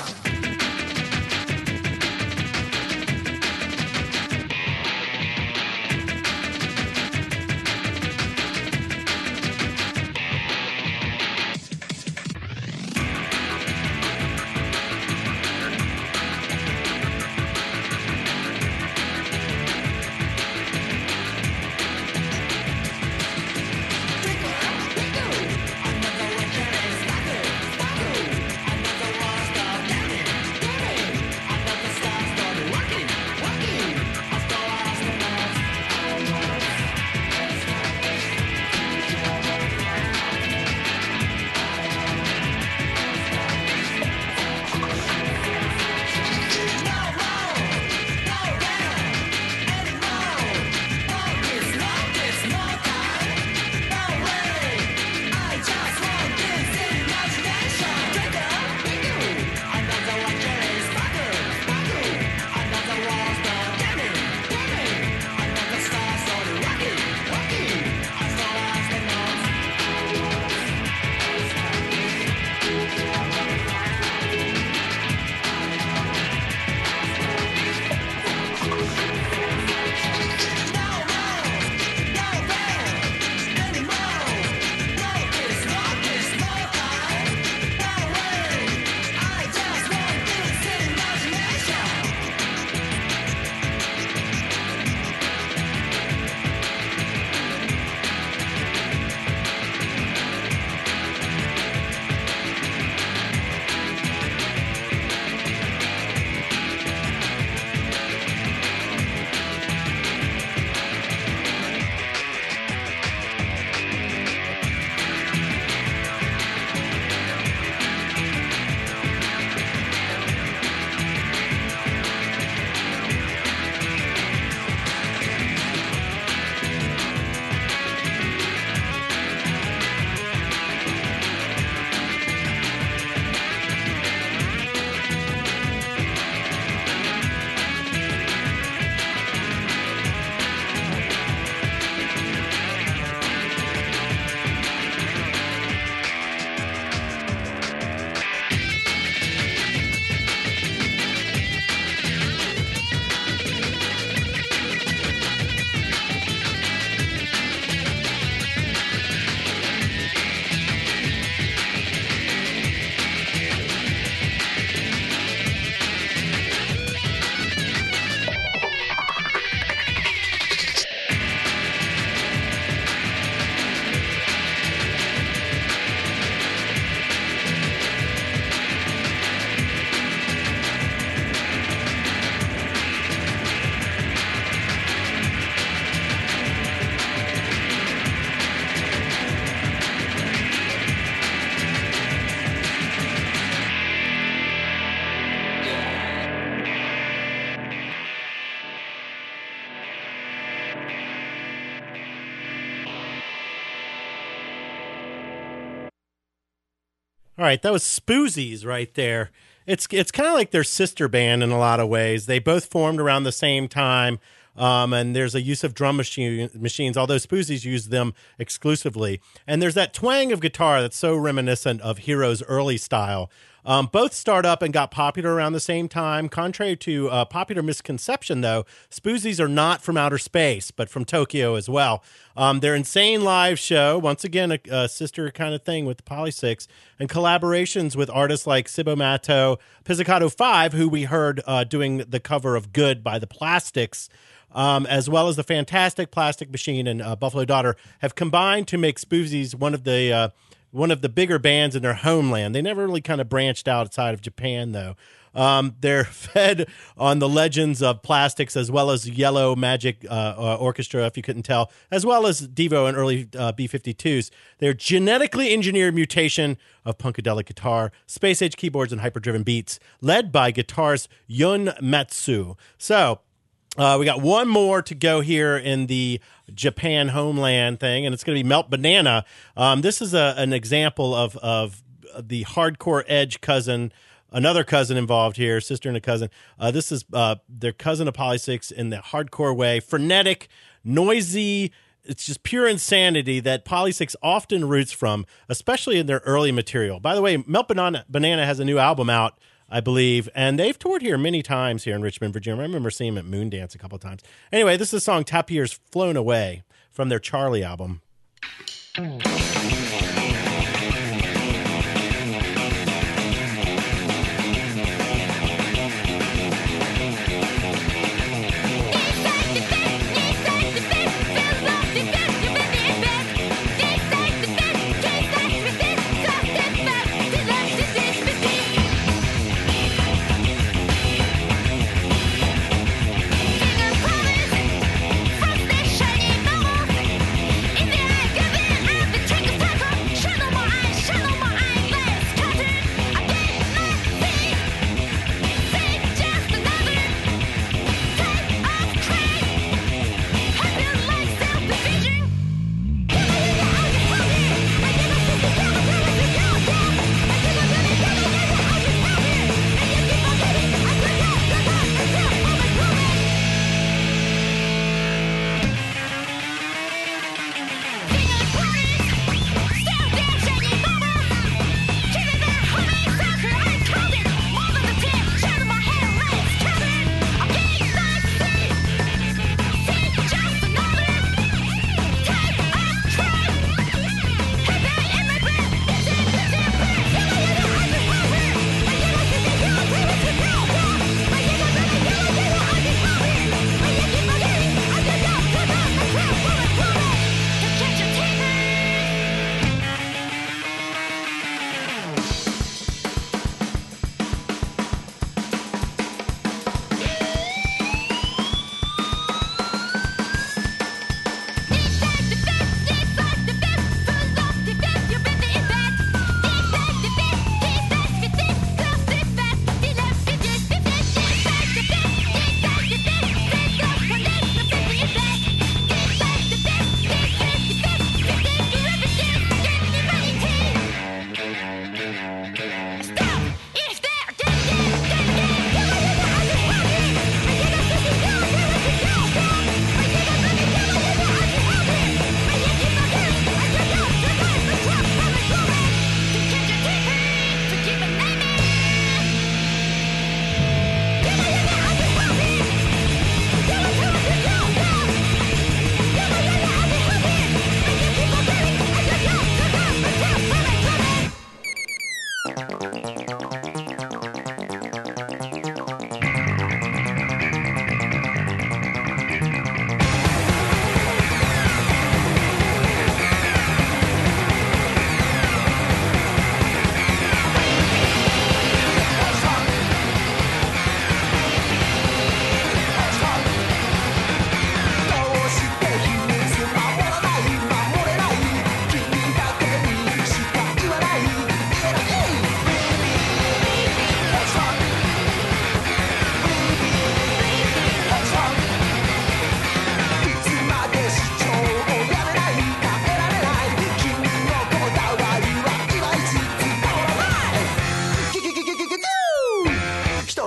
All right, that was Spoozies right there. It's it's kind of like their sister band in a lot of ways. They both formed around the same time, um, and there's a use of drum machine, machines, although Spoozies use them exclusively. And there's that twang of guitar that's so reminiscent of Hero's early style. Um, both start up and got popular around the same time. Contrary to uh, popular misconception, though, Spoozies are not from outer space, but from Tokyo as well. Um, their Insane live show, once again, a, a sister kind of thing with the Polysix, and collaborations with artists like Cibo Matto, Pizzicato five, who we heard uh, doing the cover of Good by the Plastics, um, as well as the fantastic Plastic Machine and uh, Buffalo Daughter, have combined to make Spoozies one of the... Uh, one of the bigger bands in their homeland. They never really kind of branched outside of Japan, though. Um, they're fed on the legends of Plastics, as well as Yellow Magic uh, uh, Orchestra, if you couldn't tell, as well as Devo and early uh, B fifty-twos. They're genetically engineered mutation of punkadelic guitar, space-age keyboards, and hyper-driven beats, led by guitarist Yun Matsu. So... Uh, we got one more to go here in the Japan homeland thing, and it's going to be Melt Banana. Um, this is a, an example of, of the hardcore edge cousin, another cousin involved here, sister and a cousin. Uh, this is uh, their cousin of Polysix in the hardcore way, frenetic, noisy. It's just pure insanity that Polysix often roots from, especially in their early material. By the way, Melt Banana, Banana has a new album out, I believe, and they've toured here many times here in Richmond, Virginia. I remember seeing them at Moondance a couple of times. Anyway, this is the song Tapir's Flown Away from their Charlie album.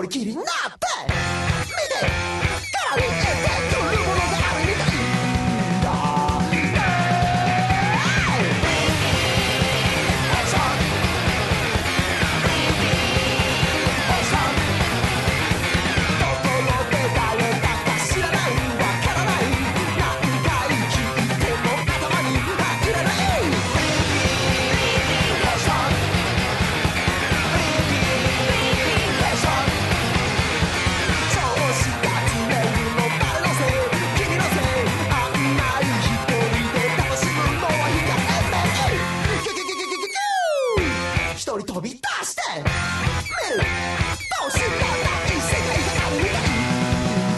人きりになって見てから見えてくるものがあるみたいだところで誰だか知らないわからない何回聞いても頭に入らない一人飛び出して見るどうしようもない世界があるみたいだ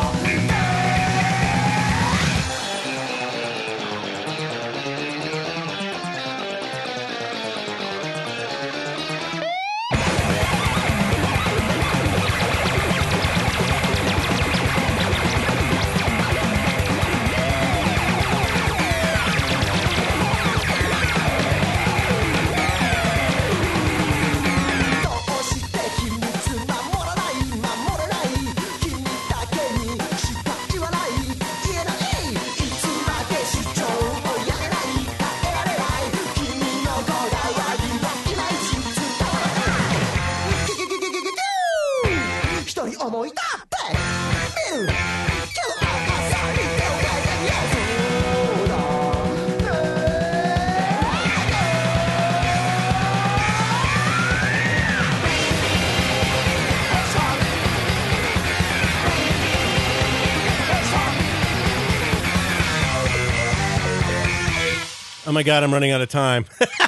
どうして秘密守らない守れない君だけにしか言わない言えないいつまで主張をやれない耐えられない君のこだわりはいまいち伝わらないキュキュキュキュキュキュ一人思い立って見る今日朝に手を変えてみようそうだ Oh my God, I'm running out of time.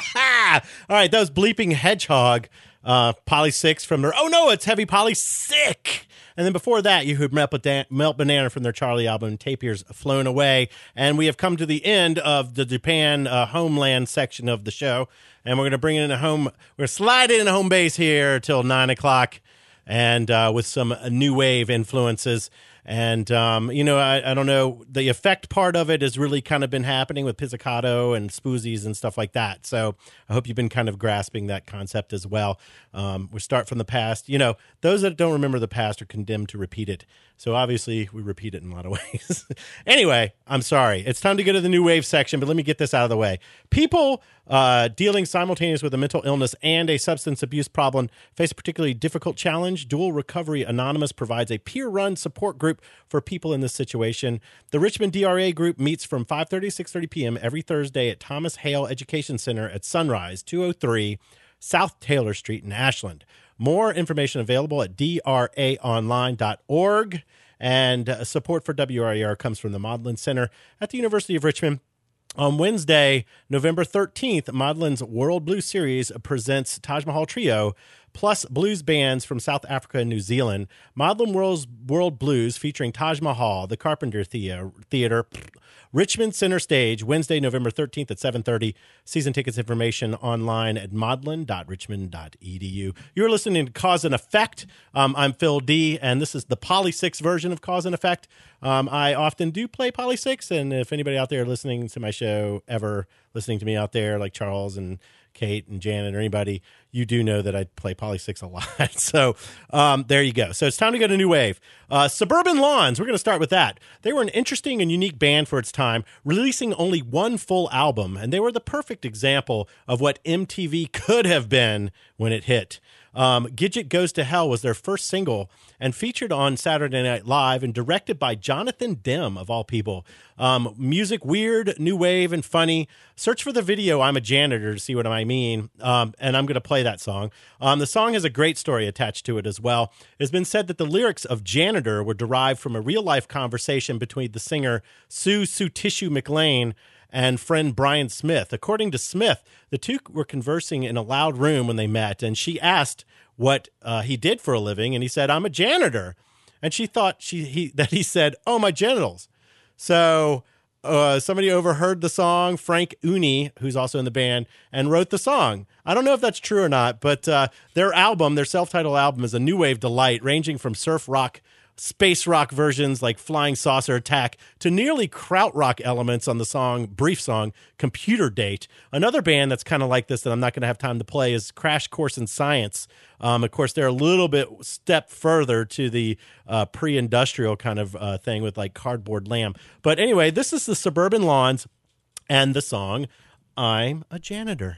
All right, that was Bleeping Hedgehog, uh, Poly six from their, oh no, it's Heavy Poly Sick. And then before that, you heard Melt, Bana- Melt Banana from their Charlie album, Tapir's Flown Away. And we have come to the end of the Japan uh, Homeland section of the show. And we're going to bring it in a home, we're going to slide it in a home base here till nine o'clock and uh, with some uh, new wave influences. And, um, you know, I, I don't know, the effect part of it has really kind of been happening with pizzicato and spoozies and stuff like that. So I hope you've been kind of grasping that concept as well. Um, we start from the past. You know, those that don't remember the past are condemned to repeat it. So obviously we repeat it in a lot of ways. Anyway, I'm sorry. It's time to go to the new wave section, but let me get this out of the way. People uh, dealing simultaneously with a mental illness and a substance abuse problem face a particularly difficult challenge. Dual Recovery Anonymous provides a peer-run support group for people in this situation. The Richmond D R A group meets from five thirty to six thirty p.m. every Thursday at Thomas Hale Education Center at Sunrise, two oh three South Taylor Street in Ashland. More information available at d r a online dot org. And uh, support for W R E R comes from the Maudlin Center at the University of Richmond. On Wednesday, November thirteenth, Maudlin's World Blues Series presents Taj Mahal Trio, plus blues bands from South Africa and New Zealand. Maudlin World's World Blues featuring Taj Mahal, the Carpenter Thea- Theater, Richmond Center Stage, Wednesday, November thirteenth at seven thirty. Season tickets information online at maudlin dot richmond dot e d u. You're listening to Cause and Effect. Um, I'm Phil D, and this is the Poly six version of Cause and Effect. Um, I often do play Poly six, and if anybody out there listening to my show, ever listening to me out there, like Charles and Kate and Janet or anybody, you do know that I play Poly six a lot. So um, there you go. So it's time to go to New Wave. Uh, Suburban Lawns, we're going to start with that. They were an interesting and unique band for its time, releasing only one full album, and they were the perfect example of what M T V could have been when it hit. Um, Gidget Goes to Hell was their first single and featured on Saturday Night Live and directed by Jonathan Demme, of all people. Um, music weird, new wave, and funny. Search for the video I'm a Janitor to see what I mean, um, and I'm going to play that song. Um, the song has a great story attached to it as well. It's been said that the lyrics of Janitor were derived from a real-life conversation between the singer Sue Sue Tissue McLean and friend Brian Smith. According to Smith, the two were conversing in a loud room when they met, and she asked what uh, he did for a living, and he said, "I'm a janitor." And she thought she he that he said, "Oh, my genitals." So uh, somebody overheard the song, Frank Uni, who's also in the band, and wrote the song. I don't know if that's true or not, but uh, their album, their self-titled album, is a new wave delight, ranging from surf rock space rock versions like Flying Saucer Attack to nearly krautrock elements on the song, brief song, Computer Date. Another band that's kind of like this that I'm not going to have time to play is Crash Course in Science. Um, of course, they're a little bit step further to the uh, pre-industrial kind of uh, thing with like Cardboard Lamb. But anyway, this is the Suburban Lawns and the song, I'm a Janitor.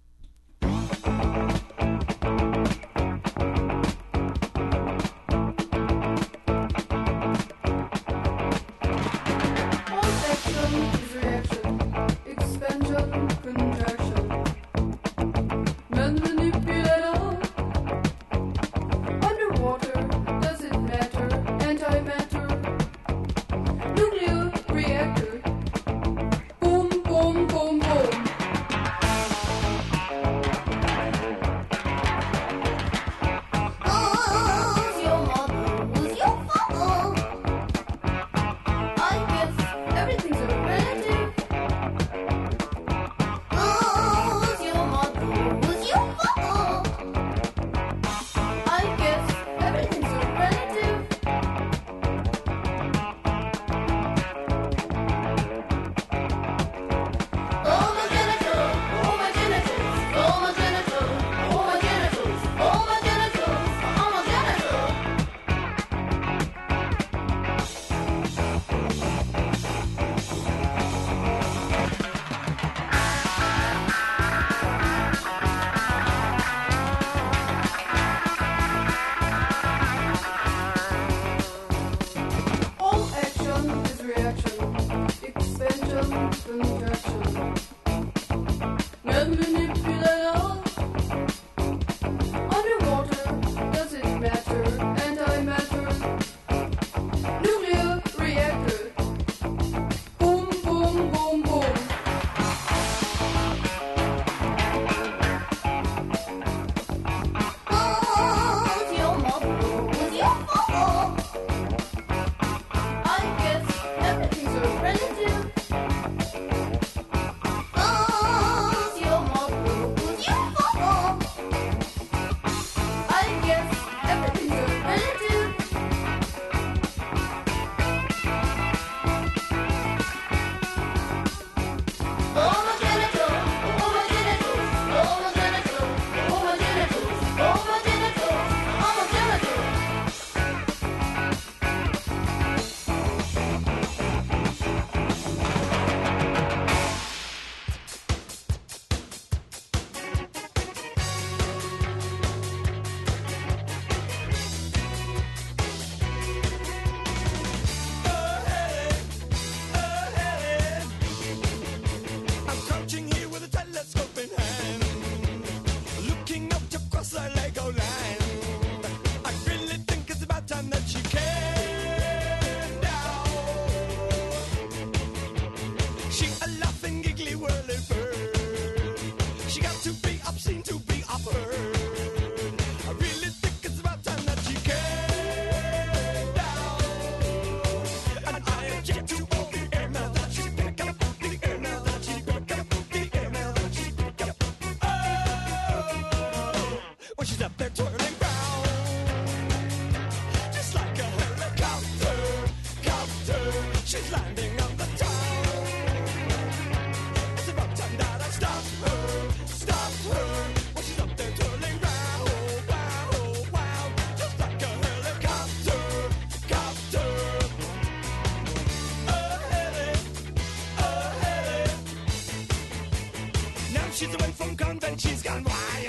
She's away from convent, she's gone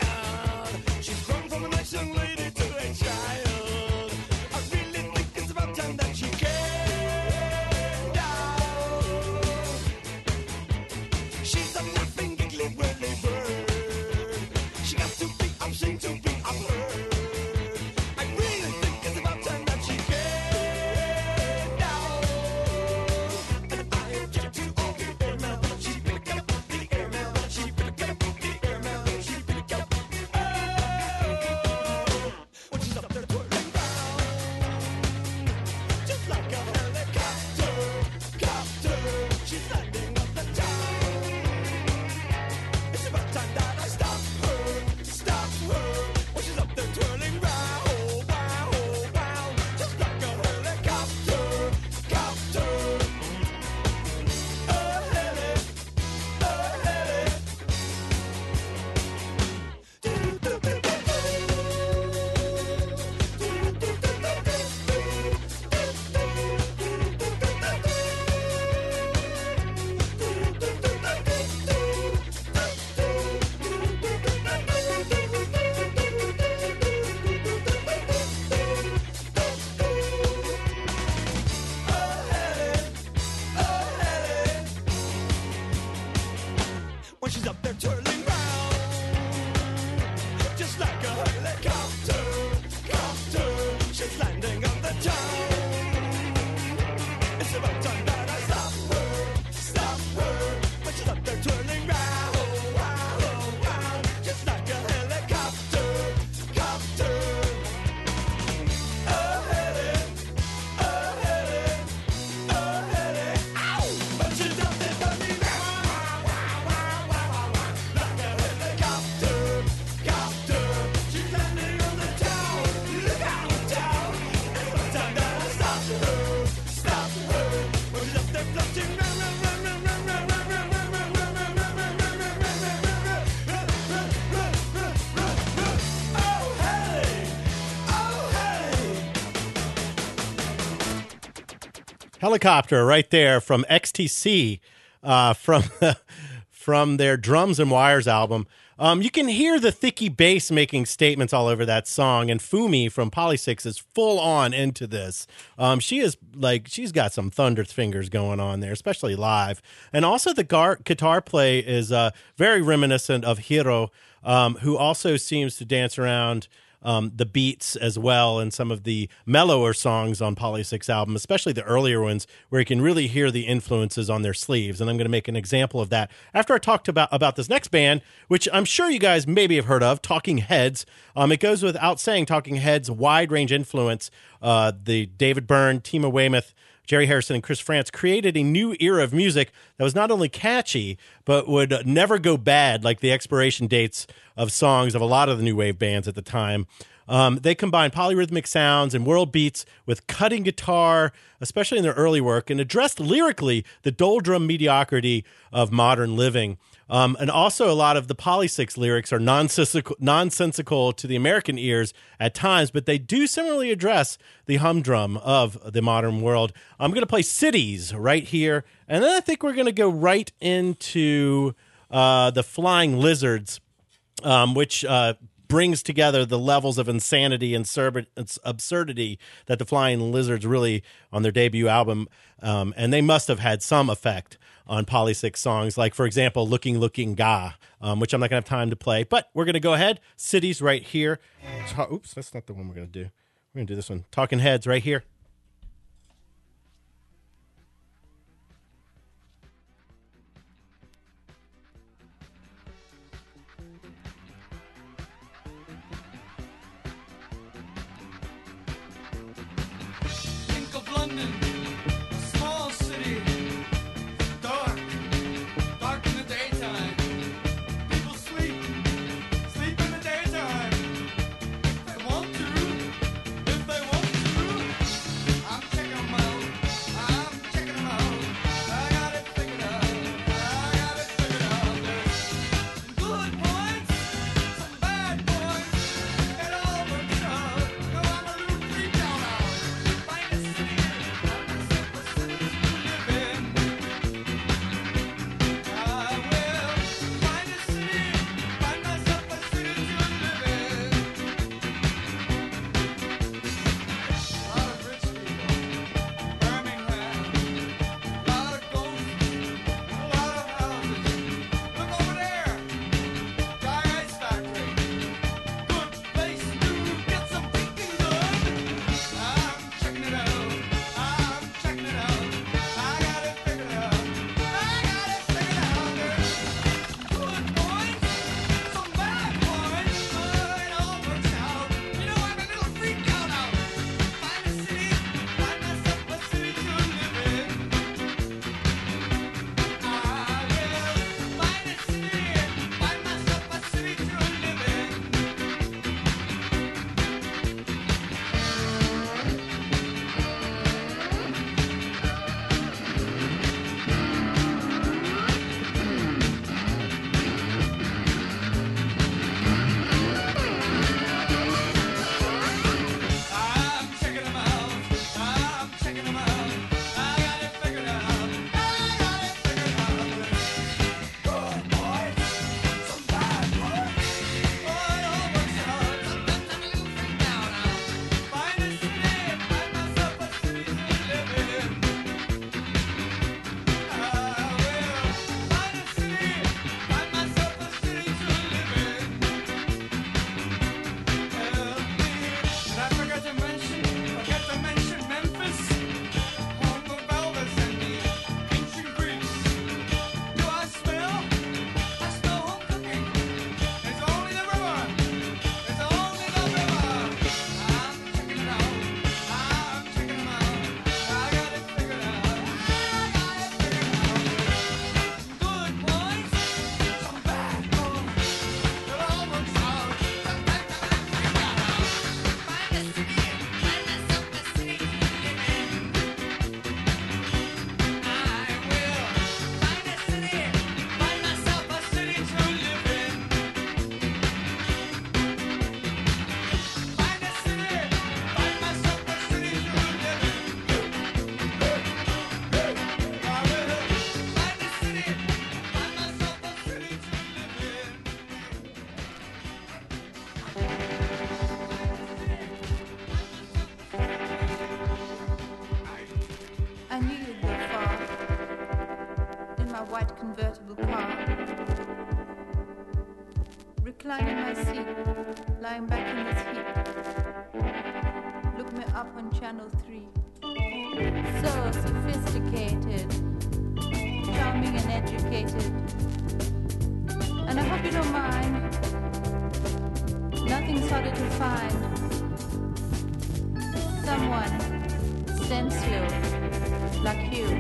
wild. She's grown from a nice young lady to a child. I really think it's about time that she came down. She's a laughing, giggly, whirly bird. She got to be obscene to be unheard. I really think it's about time that she came down. And I object to all the air mail that she picked up, the air mail that she picked up. Helicopter right there from X T C, uh, from from their Drums and Wires album. Um, you can hear the thicky bass making statements all over that song, and Fumi from Polysix is full on into this. Um, she is like, she's got some thunder fingers going on there, especially live. And also the gar- guitar play is uh, very reminiscent of Hiro, um, who also seems to dance around Um, the beats as well in some of the mellower songs on Polysix album, especially the earlier ones where you can really hear the influences on their sleeves. And I'm going to make an example of that after I talked about, about this next band, which I'm sure you guys maybe have heard of, Talking Heads. Um, it goes without saying, Talking Heads' wide range influence. Uh, the David Byrne, Tima Weymouth, Jerry Harrison, and Chris France created a new era of music that was not only catchy, but would never go bad like the expiration dates of songs of a lot of the new wave bands at the time. Um, they combined polyrhythmic sounds and world beats with cutting guitar, especially in their early work, and addressed lyrically the doldrum mediocrity of modern living. Um, and also a lot of the Polysix lyrics are nonsensical, nonsensical to the American ears at times, but they do similarly address the humdrum of the modern world. I'm going to play Cities right here, and then I think we're going to go right into uh, the Flying Lizards, um, which uh, brings together the levels of insanity and absurdity that the Flying Lizards really on their debut album, um, and they must have had some effect on Polysix songs, like, for example, Looking Looking Ga, um, which I'm not going to have time to play, but we're going to go ahead. Cities right here. Ta- Oops, that's not the one we're going to do. We're going to do this one. Talking Heads right here. Think of London, a small city, dark, dark in the daytime. People sleep, sleep in the daytime. If they want to, if they want to. convertible car. Recline in my seat, lying back in this heat. Look me up on channel three. So sophisticated, charming and educated. And I hope you don't mind. Nothing's harder to find. Someone sensual like you.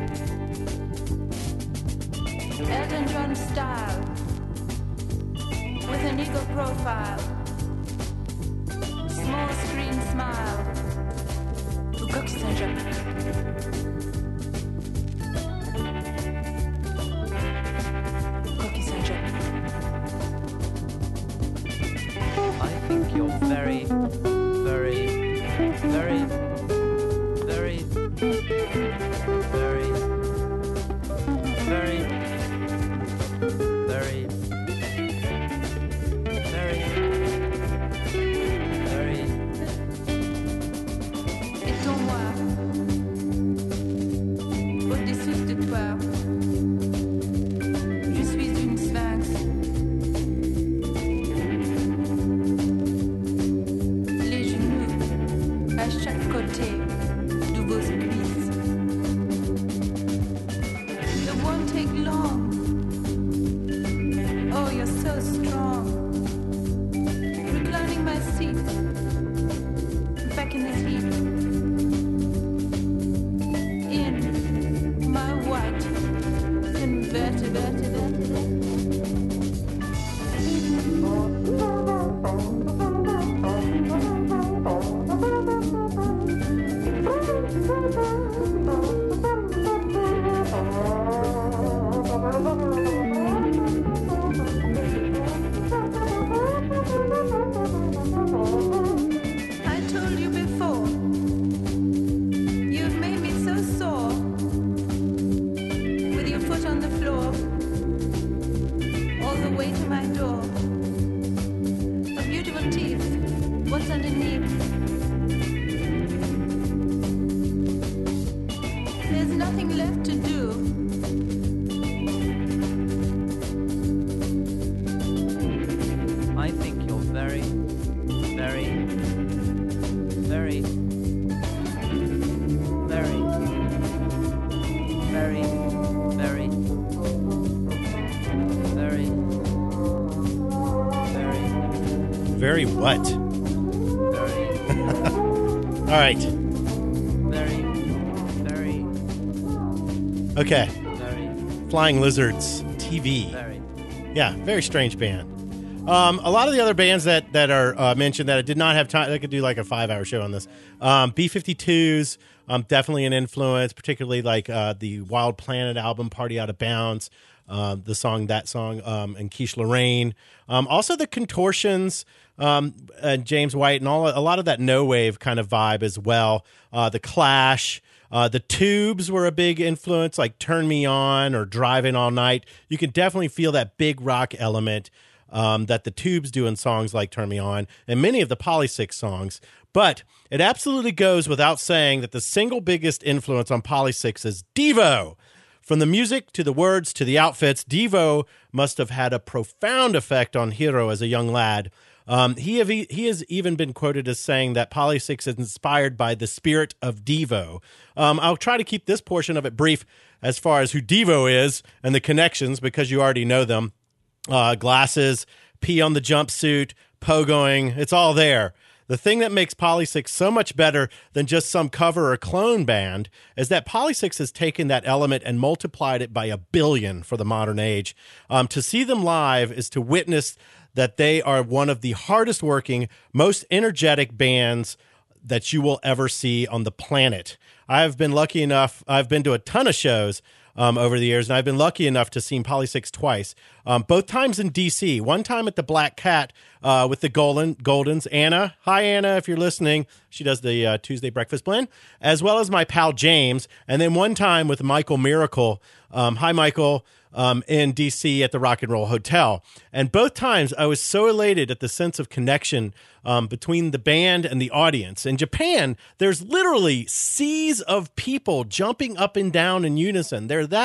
Elton John style, with an eagle profile, small screen smile, to Coxy Saint-Jacques. Coxy Saint-Jacques. I think you're very, very, very, very, very, very, very, very, very. Étends-moi au-dessus de toi. Je suis une sphinx. Les genoux à chaque côté de vos cuisses. It won't take long. Oh, you're so strong. Reclining my seat, back in this heat. In my white convertible. I told you before, you've made me so sore. With your foot on the floor, all the way to my door. A beautiful teeth, what's underneath? There's nothing left to do. I think you're very, very, very, very, very, very, very, very, Very what? very, All right. very, very, Okay. very, Flying Lizards T V. very. Yeah, very strange band. Um, a lot of the other bands that that are uh, mentioned that I did not have time, I could do like a five-hour show on this. Um, B fifty-twos, um, definitely an influence, particularly like uh, the Wild Planet album, Party Out of Bounds, uh, the song, that song, um, and Quiche Lorraine. Um, also the Contortions, um, and James White, and all a lot of that no wave kind of vibe as well. Uh, the Clash. Uh, the Tubes were a big influence, like Turn Me On or Driving All Night. You can definitely feel that big rock element um, that the Tubes do in songs like Turn Me On and many of the Polysix songs. But it absolutely goes without saying that the single biggest influence on Polysix is Devo. From the music to the words to the outfits, Devo must have had a profound effect on Hiro as a young lad. Um, he have e- he has even been quoted as saying that Polysix is inspired by the spirit of Devo. Um, I'll try to keep this portion of it brief as far as who Devo is and the connections, because you already know them. Uh, glasses, pee on the jumpsuit, pogoing, it's all there. The thing that makes Polysix so much better than just some cover or clone band is that Polysix has taken that element and multiplied it by a billion for the modern age. Um, to see them live is to witness that they are one of the hardest working, most energetic bands that you will ever see on the planet. I've been lucky enough, I've been to a ton of shows um, over the years, and I've been lucky enough to see Polysix twice, um, both times in D C. One time at the Black Cat uh, with the Golden Goldens. Anna, hi Anna, if you're listening. She does the uh, Tuesday Breakfast Blend, as well as my pal James. And then one time with Michael Miracle. Um, hi Michael. Um, in D C at the Rock and Roll Hotel. And both times I was so elated at the sense of connection um, between the band and the audience. In Japan, there's literally seas of people jumping up and down in unison. They're that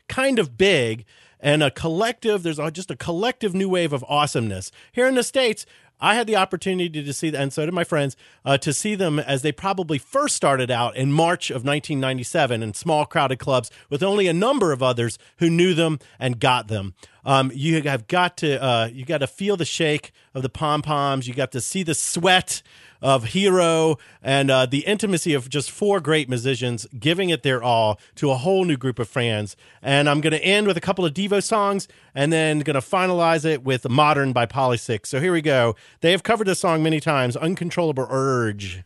kind of big and a collective, there's a- just a collective new wave of awesomeness. Here in the States, I had the opportunity to see, and so did my friends, uh, to see them as they probably first started out in March of nineteen ninety-seven in small crowded clubs with only a number of others who knew them and got them. Um, you have got to uh, you got to feel the shake of the pom poms. You got to see the sweat of Hero and uh, the intimacy of just four great musicians giving it their all to a whole new group of fans. And I'm going to end with a couple of Devo songs and then going to finalize it with Modern by Polysic. So here we go. They have covered this song many times, Uncontrollable Urge.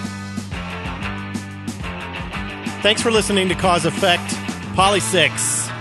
Thanks for listening to Cause Effect, Polysic.